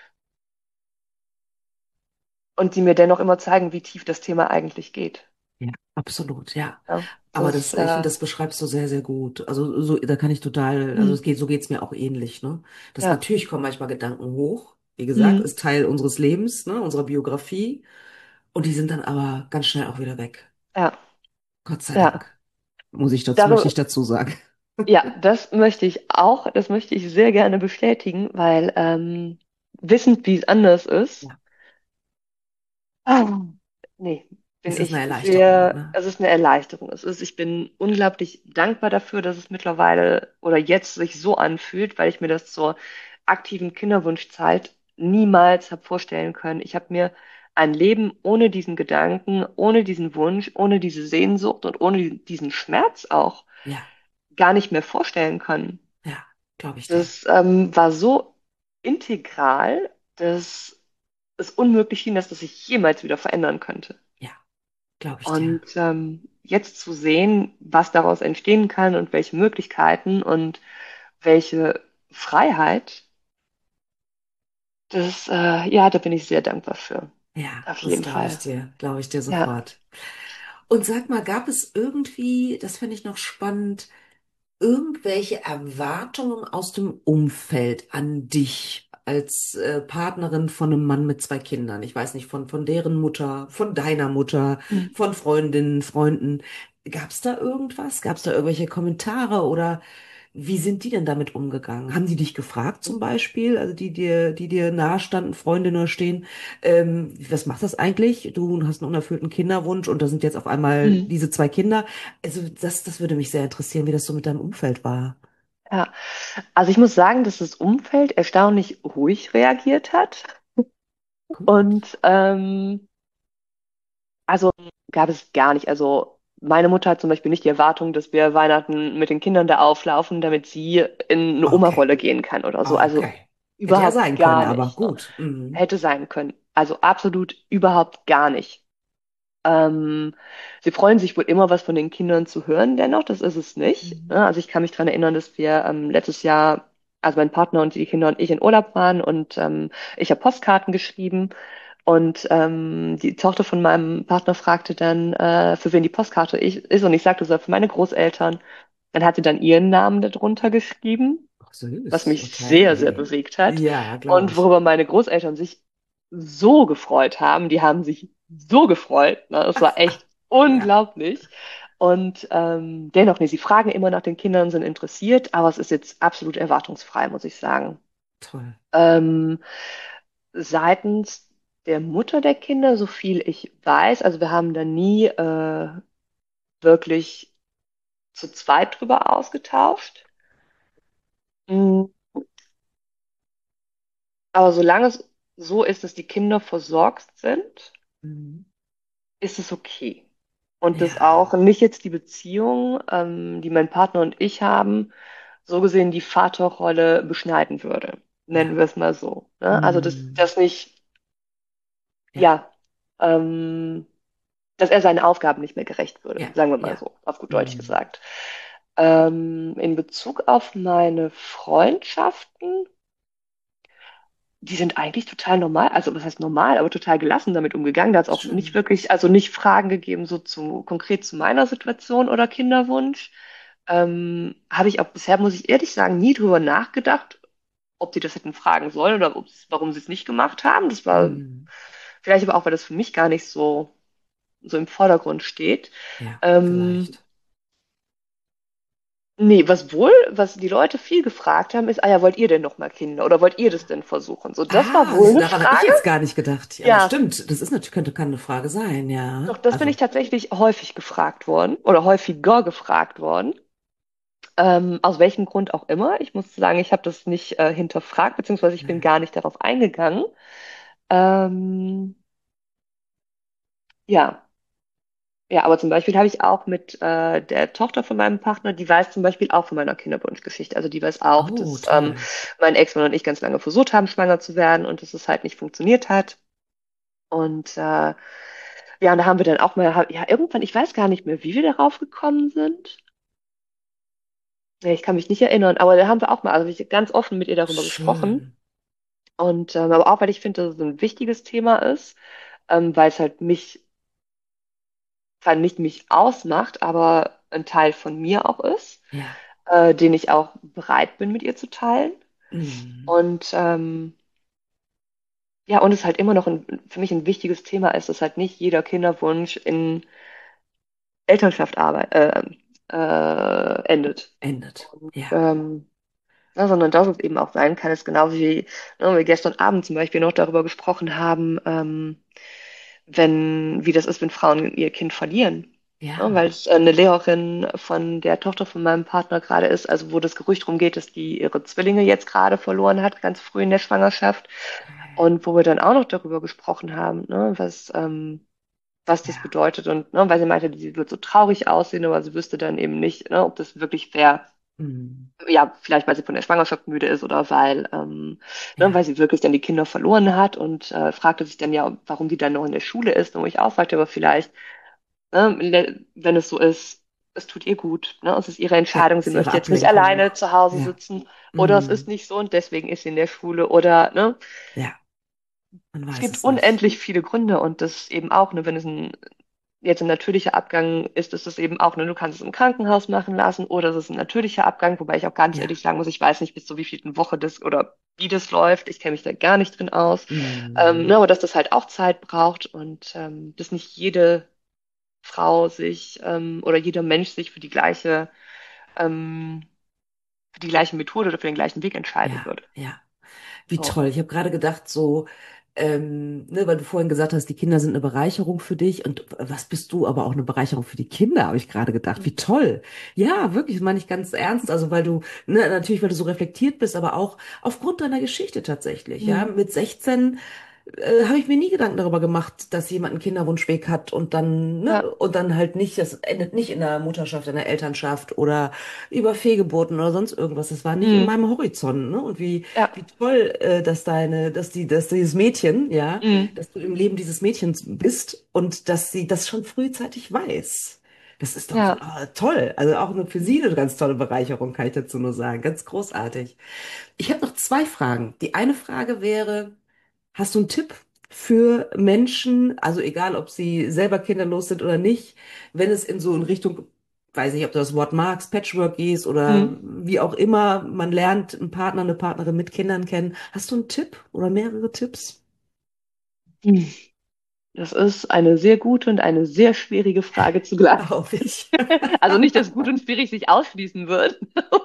und die mir dennoch immer zeigen, wie tief das Thema eigentlich geht. Ja, absolut, ja. Ja, Aber das, das, ich äh, finde, das beschreibst du sehr, sehr gut. Also so, da kann ich total, also es hm, geht, so geht's mir auch ähnlich, ne? Das ja, natürlich kommen manchmal Gedanken hoch. Wie gesagt, hm, ist Teil unseres Lebens, ne, unserer Biografie. Und die sind dann aber ganz schnell auch wieder weg. ja, Gott sei ja. Dank. Muss ich dazu, möchte Darüber, ich dazu sagen. ja, das möchte ich auch, das möchte ich sehr gerne bestätigen, weil ähm, wissend, wie es anders ist, Ja. ah, nee, bin Ist das eine ich Erleichterung, sehr, ne? es ist eine Erleichterung. Es ist, ich bin unglaublich dankbar dafür, dass es mittlerweile oder jetzt sich so anfühlt, weil ich mir das zur aktiven Kinderwunschzeit niemals habe vorstellen können. Ich habe mir ein Leben ohne diesen Gedanken, ohne diesen Wunsch, ohne diese Sehnsucht und ohne diesen Schmerz auch Ja, gar nicht mehr vorstellen können. ja, glaube ich dir. Das ähm, war so integral, dass es unmöglich schien, dass das sich jemals wieder verändern könnte. Ja, glaube ich dir. Und ähm, jetzt zu sehen, was daraus entstehen kann und welche Möglichkeiten und welche Freiheit, das, äh, ja, da bin ich sehr dankbar für. Ja, Auf das jeden glaube ich Fall. dir, glaube ich dir Ja. sofort. Und sag mal, gab es irgendwie, das finde ich noch spannend, irgendwelche Erwartungen aus dem Umfeld an dich als äh, Partnerin von einem Mann mit zwei Kindern? Ich weiß nicht, von, von deren Mutter, von deiner Mutter, Hm. von Freundinnen, Freunden. Gab es da irgendwas? Gab es da irgendwelche Kommentare oder wie sind die denn damit umgegangen? Haben die dich gefragt zum Beispiel, also die dir, die dir nahestanden, Freundinnen stehen, ähm, was macht das eigentlich? Du hast einen unerfüllten Kinderwunsch und da sind jetzt auf einmal Hm. diese zwei Kinder. Also das, das würde mich sehr interessieren, wie das so mit deinem Umfeld war. Ja. Also ich muss sagen, dass das Umfeld erstaunlich ruhig reagiert hat. Gut. Und ähm, also gab es gar nicht. Also meine Mutter hat zum Beispiel nicht die Erwartung, dass wir Weihnachten mit den Kindern da auflaufen, damit sie in eine Okay. Oma-Rolle gehen kann oder so. Also Okay. Hätte ja überhaupt sein können, gar aber nicht. gut. Mhm. Hätte sein können. Also absolut überhaupt gar nicht. Ähm, sie freuen sich wohl immer, was von den Kindern zu hören, dennoch, das ist es nicht. Mhm. Ja, also ich kann mich daran erinnern, dass wir ähm, letztes Jahr, also mein Partner und die Kinder und ich in Urlaub waren und ähm, ich habe Postkarten geschrieben und ähm, die Tochter von meinem Partner fragte dann, äh, für wen die Postkarte ich, ist und ich sagte, das sei für meine Großeltern. Dann hat sie dann ihren Namen darunter geschrieben, Ach, was süß. mich sehr, sehr Okay. bewegt hat. Ja, glaube Und ich. worüber meine Großeltern sich so gefreut haben, die haben sich so gefreut. Ne? Das war echt Ja, unglaublich. Und ähm, dennoch, nee, sie fragen immer nach den Kindern, sind interessiert, aber es ist jetzt absolut erwartungsfrei, muss ich sagen. toll. Ähm, seitens der Mutter der Kinder, so viel ich weiß, also wir haben da nie äh, wirklich zu zweit drüber ausgetauscht. Mm, Aber solange es so ist, dass die Kinder versorgt sind, Mhm. ist es okay. Und dass Ja, auch nicht jetzt die Beziehung, ähm, die mein Partner und ich haben, so gesehen die Vaterrolle beschneiden würde. Nennen ja. wir es mal so. Ne? Also, dass Mhm. das nicht, Ja, ja, ähm, dass er seinen Aufgaben nicht mehr gerecht würde, ja, sagen wir mal ja. so, auf gut Deutsch Mhm. gesagt. Ähm, in Bezug auf meine Freundschaften, die sind eigentlich total normal, also was heißt normal, aber total gelassen damit umgegangen. Da hat es auch nicht Schön. wirklich, also nicht Fragen gegeben, so zu konkret zu meiner Situation oder Kinderwunsch. Ähm, habe ich auch bisher, muss ich ehrlich sagen, nie drüber nachgedacht, ob die das hätten fragen sollen oder ob's, warum sie es nicht gemacht haben. Das war Mhm. vielleicht aber auch, weil das für mich gar nicht so, so im Vordergrund steht. Ja, Ähm, vielleicht. Nee, was wohl, was die Leute viel gefragt haben, ist, ah ja, wollt ihr denn noch mal Kinder oder wollt ihr das denn versuchen? So, das war Ah, wohl siehst du, eine daran habe ich Frage. jetzt gar nicht gedacht. Ja, aber Ja, stimmt, das ist natürlich, könnte, kann eine Frage sein, ja. doch, das bin ich Also, tatsächlich häufig gefragt worden oder häufiger gefragt worden. Ähm, aus welchem Grund auch immer. Ich muss sagen, ich habe das nicht äh, hinterfragt, beziehungsweise ich bin ja, gar nicht darauf eingegangen. Ähm, ja, ja, aber zum Beispiel habe ich auch mit äh, der Tochter von meinem Partner, die weiß zum Beispiel auch von meiner Kinderwunschgeschichte. Also die weiß auch, oh, dass ähm, toll. mein Ex-Mann und ich ganz lange versucht haben, schwanger zu werden und dass es halt nicht funktioniert hat. Und äh, ja, und da haben wir dann auch mal, ja, irgendwann, ich weiß gar nicht mehr, wie wir darauf gekommen sind. Nee, ich kann mich nicht erinnern, aber da haben wir auch mal, also ich ganz offen mit ihr darüber gesprochen. Schön. Und ähm, aber auch, weil ich finde, dass es ein wichtiges Thema ist, ähm, weil es halt mich, zwar nicht mich ausmacht, aber ein Teil von mir auch ist, Ja. äh, den ich auch bereit bin, mit ihr zu teilen. Mhm. Und ähm, ja, und es halt immer noch ein, für mich ein wichtiges Thema ist, dass halt nicht jeder Kinderwunsch in Elternschaft arbeit, äh, äh, endet. Endet. Und, Ja. ähm, ja, sondern dass es eben auch sein kann, ist genauso wie ne, wir gestern Abend zum Beispiel noch darüber gesprochen haben, ähm, wenn, wie das ist, wenn Frauen ihr Kind verlieren. Ja, Ja. weil es äh, eine Lehrerin von der Tochter von meinem Partner gerade ist, also wo das Gerücht rumgeht, dass die ihre Zwillinge jetzt gerade verloren hat, ganz früh in der Schwangerschaft. Okay. Und wo wir dann auch noch darüber gesprochen haben, ne, was, ähm, was das Ja. bedeutet. Und ne, weil sie meinte, sie wird so traurig aussehen, aber sie wüsste dann eben nicht, ne, ob das wirklich fair, Mhm. ja, vielleicht weil sie von der Schwangerschaft müde ist oder weil, ähm, ne, weil Ja. sie wirklich dann die Kinder verloren hat und äh, fragte sich dann ja, warum die dann noch in der Schule ist. Und wo ich auch sagte, aber vielleicht, ne, le- wenn es so ist, es tut ihr gut. Ne? Es ist ihre Ja, Entscheidung. Sie ist ihre möchte jetzt nicht Ablenkung. alleine zu Hause Ja. sitzen oder es ist Mhm. nicht so und deswegen ist sie in der Schule oder, ne? Ja, man Es weiß gibt es nicht. unendlich viele Gründe und das eben auch, ne, wenn es ein jetzt ein natürlicher Abgang ist, ist es eben auch, ne, du kannst es im Krankenhaus machen lassen oder es ist ein natürlicher Abgang, wobei ich auch ganz Ja. ehrlich sagen muss, ich weiß nicht bis zu wievielten Woche das oder wie das läuft. Ich kenne mich da gar nicht drin aus. Ähm, Mhm. ne, aber dass das halt auch Zeit braucht und ähm, dass nicht jede Frau sich ähm, oder jeder Mensch sich für die gleiche, ähm, für die gleiche Methode oder für den gleichen Weg entscheiden Ja, würde. ja. Wie So. toll. Ich habe gerade gedacht, so, ähm, ne, weil du vorhin gesagt hast, die Kinder sind eine Bereicherung für dich und was bist du, aber auch eine Bereicherung für die Kinder, habe ich gerade gedacht. Wie toll. Ja, wirklich, das meine ich ganz ernst. Also, weil du, ne, natürlich, weil du so reflektiert bist, aber auch aufgrund deiner Geschichte tatsächlich. Ja, Mhm. mit sechzehn äh, habe ich mir nie Gedanken darüber gemacht, dass jemand einen Kinderwunschweg hat und dann, ne, Ja. und dann halt nicht, das endet nicht in der Mutterschaft, in der Elternschaft oder über Fehlgeburten oder sonst irgendwas. Das war nicht in Mhm. meinem Horizont, ne? Und wie, Ja. wie toll, äh, dass deine, dass die, dass dieses Mädchen, ja, Mhm. dass du im Leben dieses Mädchens bist und dass sie das schon frühzeitig weiß. Das ist doch Ja. ah, toll. Also auch eine, für sie eine ganz tolle Bereicherung, kann ich dazu nur sagen. Ganz großartig. Ich habe noch zwei Fragen. Die eine Frage wäre, hast du einen Tipp für Menschen, also egal, ob sie selber kinderlos sind oder nicht, wenn es in so in Richtung, weiß nicht, ob du das Wort magst, Patchwork gehst oder Mhm. wie auch immer, man lernt einen Partner, eine Partnerin mit Kindern kennen. Hast du einen Tipp oder mehrere Tipps? Mhm. Das ist eine sehr gute und eine sehr schwierige Frage zugleich. Glaube ich. Also nicht, dass gut und schwierig sich ausschließen wird.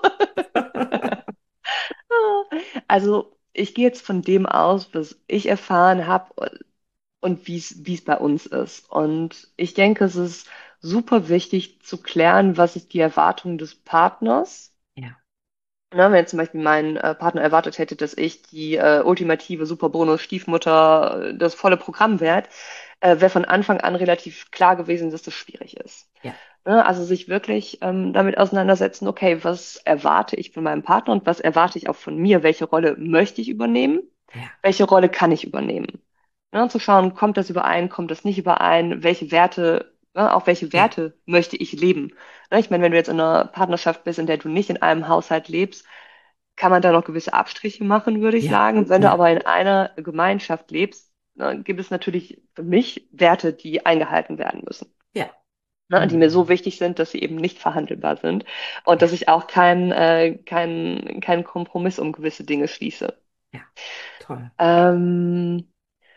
Also ich gehe jetzt von dem aus, was ich erfahren habe und wie es wie es bei uns ist. Und ich denke, es ist super wichtig zu klären, was ist die Erwartung des Partners Ja. Ne, wenn jetzt zum Beispiel mein äh, Partner erwartet hätte, dass ich die äh, ultimative Superbonus-Stiefmutter, äh, das volle Programm werde, äh, wäre von Anfang an relativ klar gewesen, dass das schwierig ist. Ja, Ne, also sich wirklich ähm, damit auseinandersetzen, okay, was erwarte ich von meinem Partner und was erwarte ich auch von mir? Welche Rolle möchte ich übernehmen? ja, Welche Rolle kann ich übernehmen? Ne, zu schauen, kommt das überein, kommt das nicht überein? Welche Werte, ne, auch welche ja, Werte möchte ich leben? Ne, ich meine, wenn du jetzt in einer Partnerschaft bist, in der du nicht in einem Haushalt lebst, kann man da noch gewisse Abstriche machen, würde ich ja, sagen. Wenn du ja, aber in einer Gemeinschaft lebst, ne, gibt es natürlich für mich Werte, die eingehalten werden müssen. ja. Ne, die mir so Mhm. wichtig sind, dass sie eben nicht verhandelbar sind und Ja, dass ich auch keinen äh, keinen keinen Kompromiss um gewisse Dinge schließe. ja, toll. Ähm,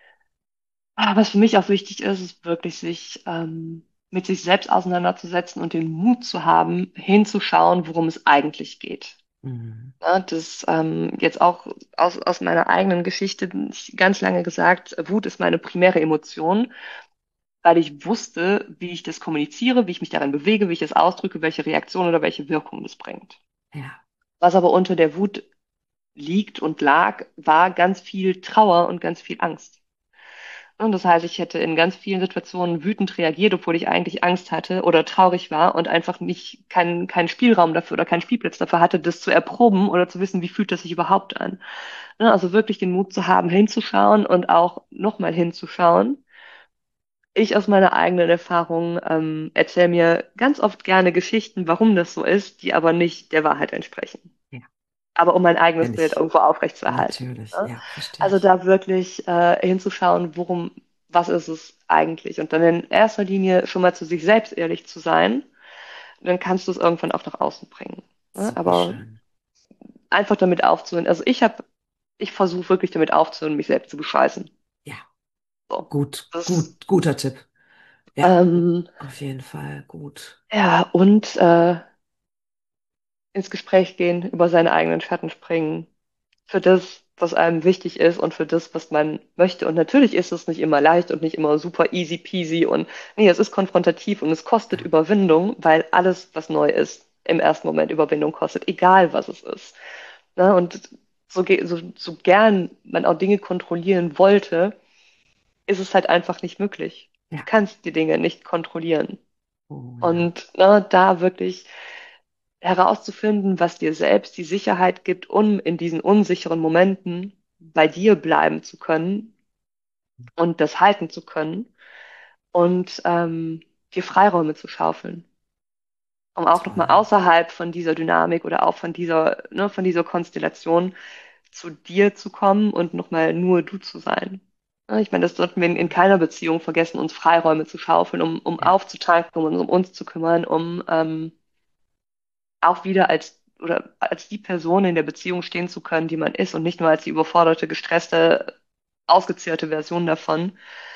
ah, was für mich auch wichtig ist, ist wirklich sich ähm, mit sich selbst auseinanderzusetzen und den Mut zu haben, hinzuschauen, worum es eigentlich geht. Mhm. Ja, das ähm, jetzt auch aus, aus meiner eigenen Geschichte ich ganz lange gesagt, Wut ist meine primäre Emotion, weil ich wusste, wie ich das kommuniziere, wie ich mich darin bewege, wie ich es ausdrücke, welche Reaktion oder welche Wirkung das bringt. Ja, Was aber unter der Wut liegt und lag, war ganz viel Trauer und ganz viel Angst. Und das heißt, ich hätte in ganz vielen Situationen wütend reagiert, obwohl ich eigentlich Angst hatte oder traurig war und einfach nicht keinen keinen Spielraum dafür oder keinen Spielplatz dafür hatte, das zu erproben oder zu wissen, wie fühlt das sich überhaupt an. Ne, also wirklich den Mut zu haben, hinzuschauen und auch nochmal hinzuschauen. Ich aus meiner eigenen Erfahrung ähm, erzähle mir ganz oft gerne Geschichten, warum das so ist, die aber nicht der Wahrheit entsprechen. ja, Aber um mein eigenes kenn Bild ich. irgendwo aufrechtzuerhalten. Natürlich, Ne? ja, verstehe Also ich. da wirklich äh, hinzuschauen, worum, was ist es eigentlich? Und dann in erster Linie schon mal zu sich selbst ehrlich zu sein, dann kannst du es irgendwann auch nach außen bringen. Ne? Super Aber schön. einfach damit aufzuhören. Also ich habe, ich versuche wirklich damit aufzuhören, mich selbst zu bescheißen. Ja, So. gut, Das, gut, guter Tipp. Ja, ähm, auf jeden Fall gut. ja, und äh, ins Gespräch gehen, über seine eigenen Schatten springen, für das, was einem wichtig ist und für das, was man möchte. Und natürlich ist es nicht immer leicht und nicht immer super easy peasy und nee, es ist konfrontativ und es kostet Ja, Überwindung, weil alles, was neu ist, im ersten Moment Überwindung kostet, egal was es ist. Ne? Und so, ge- so, so gern man auch Dinge kontrollieren wollte, ist es halt einfach nicht möglich. Du ja. kannst die Dinge nicht kontrollieren. Oh ja. Und ne, da wirklich herauszufinden, was dir selbst die Sicherheit gibt, um in diesen unsicheren Momenten bei dir bleiben zu können und das halten zu können und ähm, dir Freiräume zu schaufeln, um auch nochmal Toll. außerhalb von dieser Dynamik oder auch von dieser, ne, von dieser Konstellation zu dir zu kommen und nochmal nur du zu sein. Ja, ich meine, das sollten wir in, in keiner Beziehung vergessen, uns Freiräume zu schaufeln, um, um Ja. aufzutanken, um uns um uns zu kümmern, um ähm, auch wieder als oder als die Person in der Beziehung stehen zu können, die man ist und nicht nur als die überforderte, gestresste, ausgezehrte Version davon,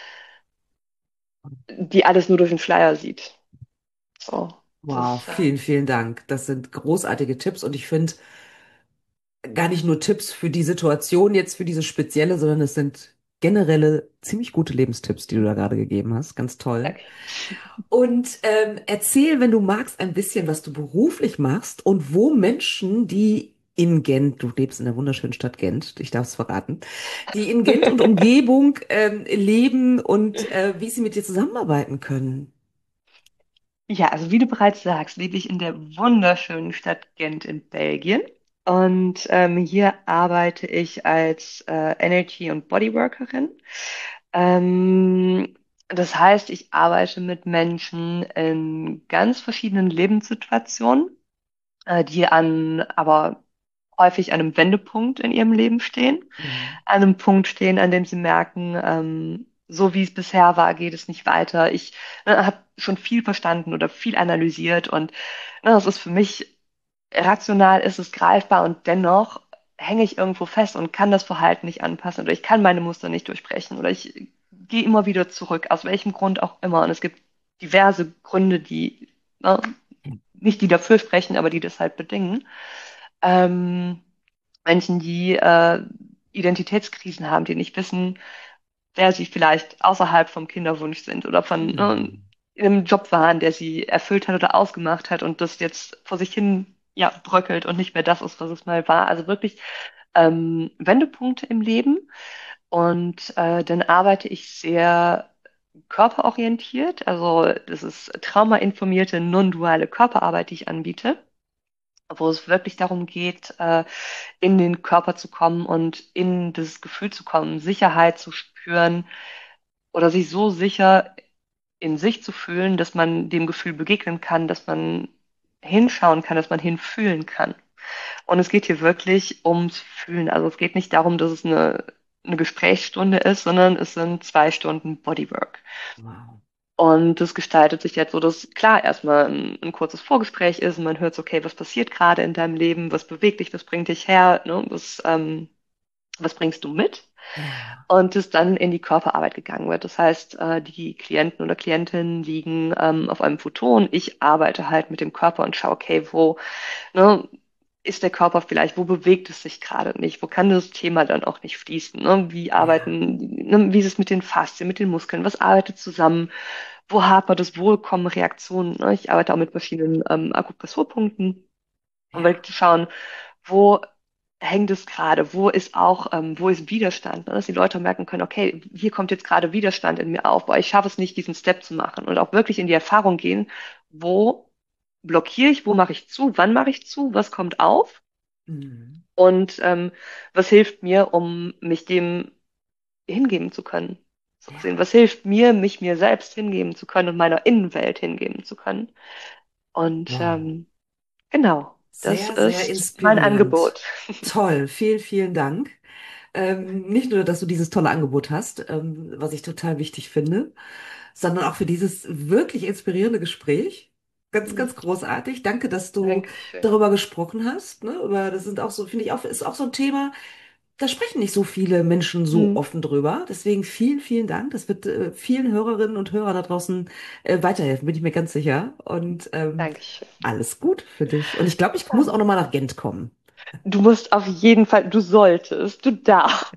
die alles nur durch den Schleier sieht. So, Wow, das, äh, vielen, vielen Dank. Das sind großartige Tipps und ich finde gar nicht nur Tipps für die Situation jetzt, für diese spezielle, sondern es sind generelle ziemlich gute Lebenstipps, die du da gerade gegeben hast. Ganz toll. danke. Und ähm, erzähl, wenn du magst, ein bisschen, was du beruflich machst und wo Menschen, die in Gent, du lebst in der wunderschönen Stadt Gent, ich darf es verraten, die in Gent und Umgebung ähm, leben und äh, wie sie mit dir zusammenarbeiten können. Ja, also wie du bereits sagst, lebe ich in der wunderschönen Stadt Gent in Belgien. Und ähm, hier arbeite ich als äh, Energy- und Bodyworkerin. Ähm, das heißt, ich arbeite mit Menschen in ganz verschiedenen Lebenssituationen, äh, die an, aber häufig an einem Wendepunkt in ihrem Leben stehen. Mhm. An einem Punkt stehen, an dem sie merken, ähm, so wie es bisher war, geht es nicht weiter. Ich ne, habe schon viel verstanden oder viel analysiert und ne, das ist für mich rational, ist es greifbar und dennoch hänge ich irgendwo fest und kann das Verhalten nicht anpassen oder ich kann meine Muster nicht durchbrechen oder ich gehe immer wieder zurück, aus welchem Grund auch immer. Und es gibt diverse Gründe, die ne, nicht die dafür sprechen, aber die das halt bedingen. Ähm, Menschen, die äh, Identitätskrisen haben, die nicht wissen, wer sie vielleicht außerhalb vom Kinderwunsch sind oder von äh, Mhm. in einem Job waren, der sie erfüllt hat oder ausgemacht hat und das jetzt vor sich hin ja, bröckelt und nicht mehr das ist, was es mal war. Also wirklich ähm, Wendepunkte im Leben. Und äh, dann arbeite ich sehr körperorientiert. Also das ist traumainformierte, non-duale Körperarbeit, die ich anbiete, wo es wirklich darum geht, äh, in den Körper zu kommen und in das Gefühl zu kommen, Sicherheit zu spüren oder sich so sicher in sich zu fühlen, dass man dem Gefühl begegnen kann, dass man hinschauen kann, dass man hinfühlen kann. Und es geht hier wirklich ums Fühlen. Also es geht nicht darum, dass es eine, eine Gesprächsstunde ist, sondern es sind zwei Stunden Bodywork. Wow. Und das gestaltet sich jetzt so, dass klar erstmal ein, ein kurzes Vorgespräch ist und man hört so, okay, was passiert gerade in deinem Leben, was bewegt dich, was bringt dich her, ne? was, ähm, was bringst du mit? Ja. Und es dann in die Körperarbeit gegangen wird. Das heißt, äh, die Klienten oder Klientinnen liegen ähm, auf einem Futon. Ich arbeite halt mit dem Körper und schaue, okay, wo, ne, ist der Körper vielleicht, wo bewegt es sich gerade nicht, wo kann das Thema dann auch nicht fließen, ne? Wie Ja. arbeiten, ne? Wie ist es mit den Faszien, mit den Muskeln, was arbeitet zusammen, wo hapert es, wo kommen Reaktionen, ne? Ich arbeite auch mit verschiedenen ähm, Akupressurpunkten, um Ja. wirklich zu schauen, wo hängt es gerade, wo ist auch, ähm, wo ist Widerstand, ne? Dass die Leute merken können, okay, hier kommt jetzt gerade Widerstand in mir auf, weil ich schaffe es nicht, diesen Step zu machen und auch wirklich in die Erfahrung gehen, wo blockiere ich, wo mache ich zu, wann mache ich zu, was kommt auf Mhm. und ähm, was hilft mir, um mich dem hingeben zu können. So gesehen, Ja. was hilft mir, mich mir selbst hingeben zu können und meiner Innenwelt hingeben zu können. Und Wow. ähm, genau, das Sehr, sehr ist mein inspirierend. Angebot. Toll. Vielen, vielen Dank. Ähm, nicht nur, dass du dieses tolle Angebot hast, ähm, was ich total wichtig finde, sondern auch für dieses wirklich inspirierende Gespräch. Ganz, ganz großartig. Danke, dass du Dankeschön. darüber gesprochen hast. Ne? Über, das sind auch so, finde ich auch, ist auch so ein Thema, da sprechen nicht so viele Menschen so Hm. offen drüber. Deswegen vielen, vielen Dank. Das wird äh, vielen Hörerinnen und Hörern da draußen äh, weiterhelfen, bin ich mir ganz sicher. Und ähm, Dankeschön. alles gut für dich. Und ich glaube, ich muss Ja. auch noch mal nach Gent kommen. Du musst auf jeden Fall, du solltest, du darfst.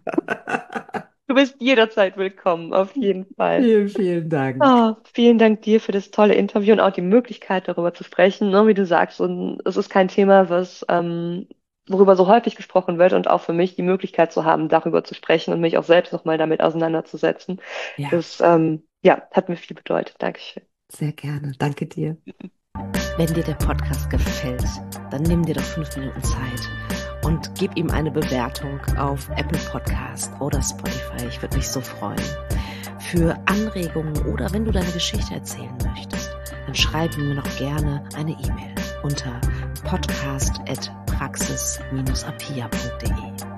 Du bist jederzeit willkommen, auf jeden Fall. Vielen, vielen Dank. Ah, vielen Dank dir für das tolle Interview und auch die Möglichkeit, darüber zu sprechen. Ne, wie du sagst, und es ist kein Thema, was, ähm, worüber so häufig gesprochen wird und auch für mich die Möglichkeit zu haben, darüber zu sprechen und mich auch selbst nochmal damit auseinanderzusetzen. Ja, Das, ähm, ja, hat mir viel bedeutet. Dankeschön. sehr gerne. Danke dir. Wenn dir der Podcast gefällt, dann nimm dir doch fünf Minuten Zeit und gib ihm eine Bewertung auf Apple Podcast oder Spotify. Ich würde mich so freuen. Für Anregungen oder wenn du deine Geschichte erzählen möchtest, dann schreib mir noch gerne eine E-Mail unter podcast at praxis apia punkt de.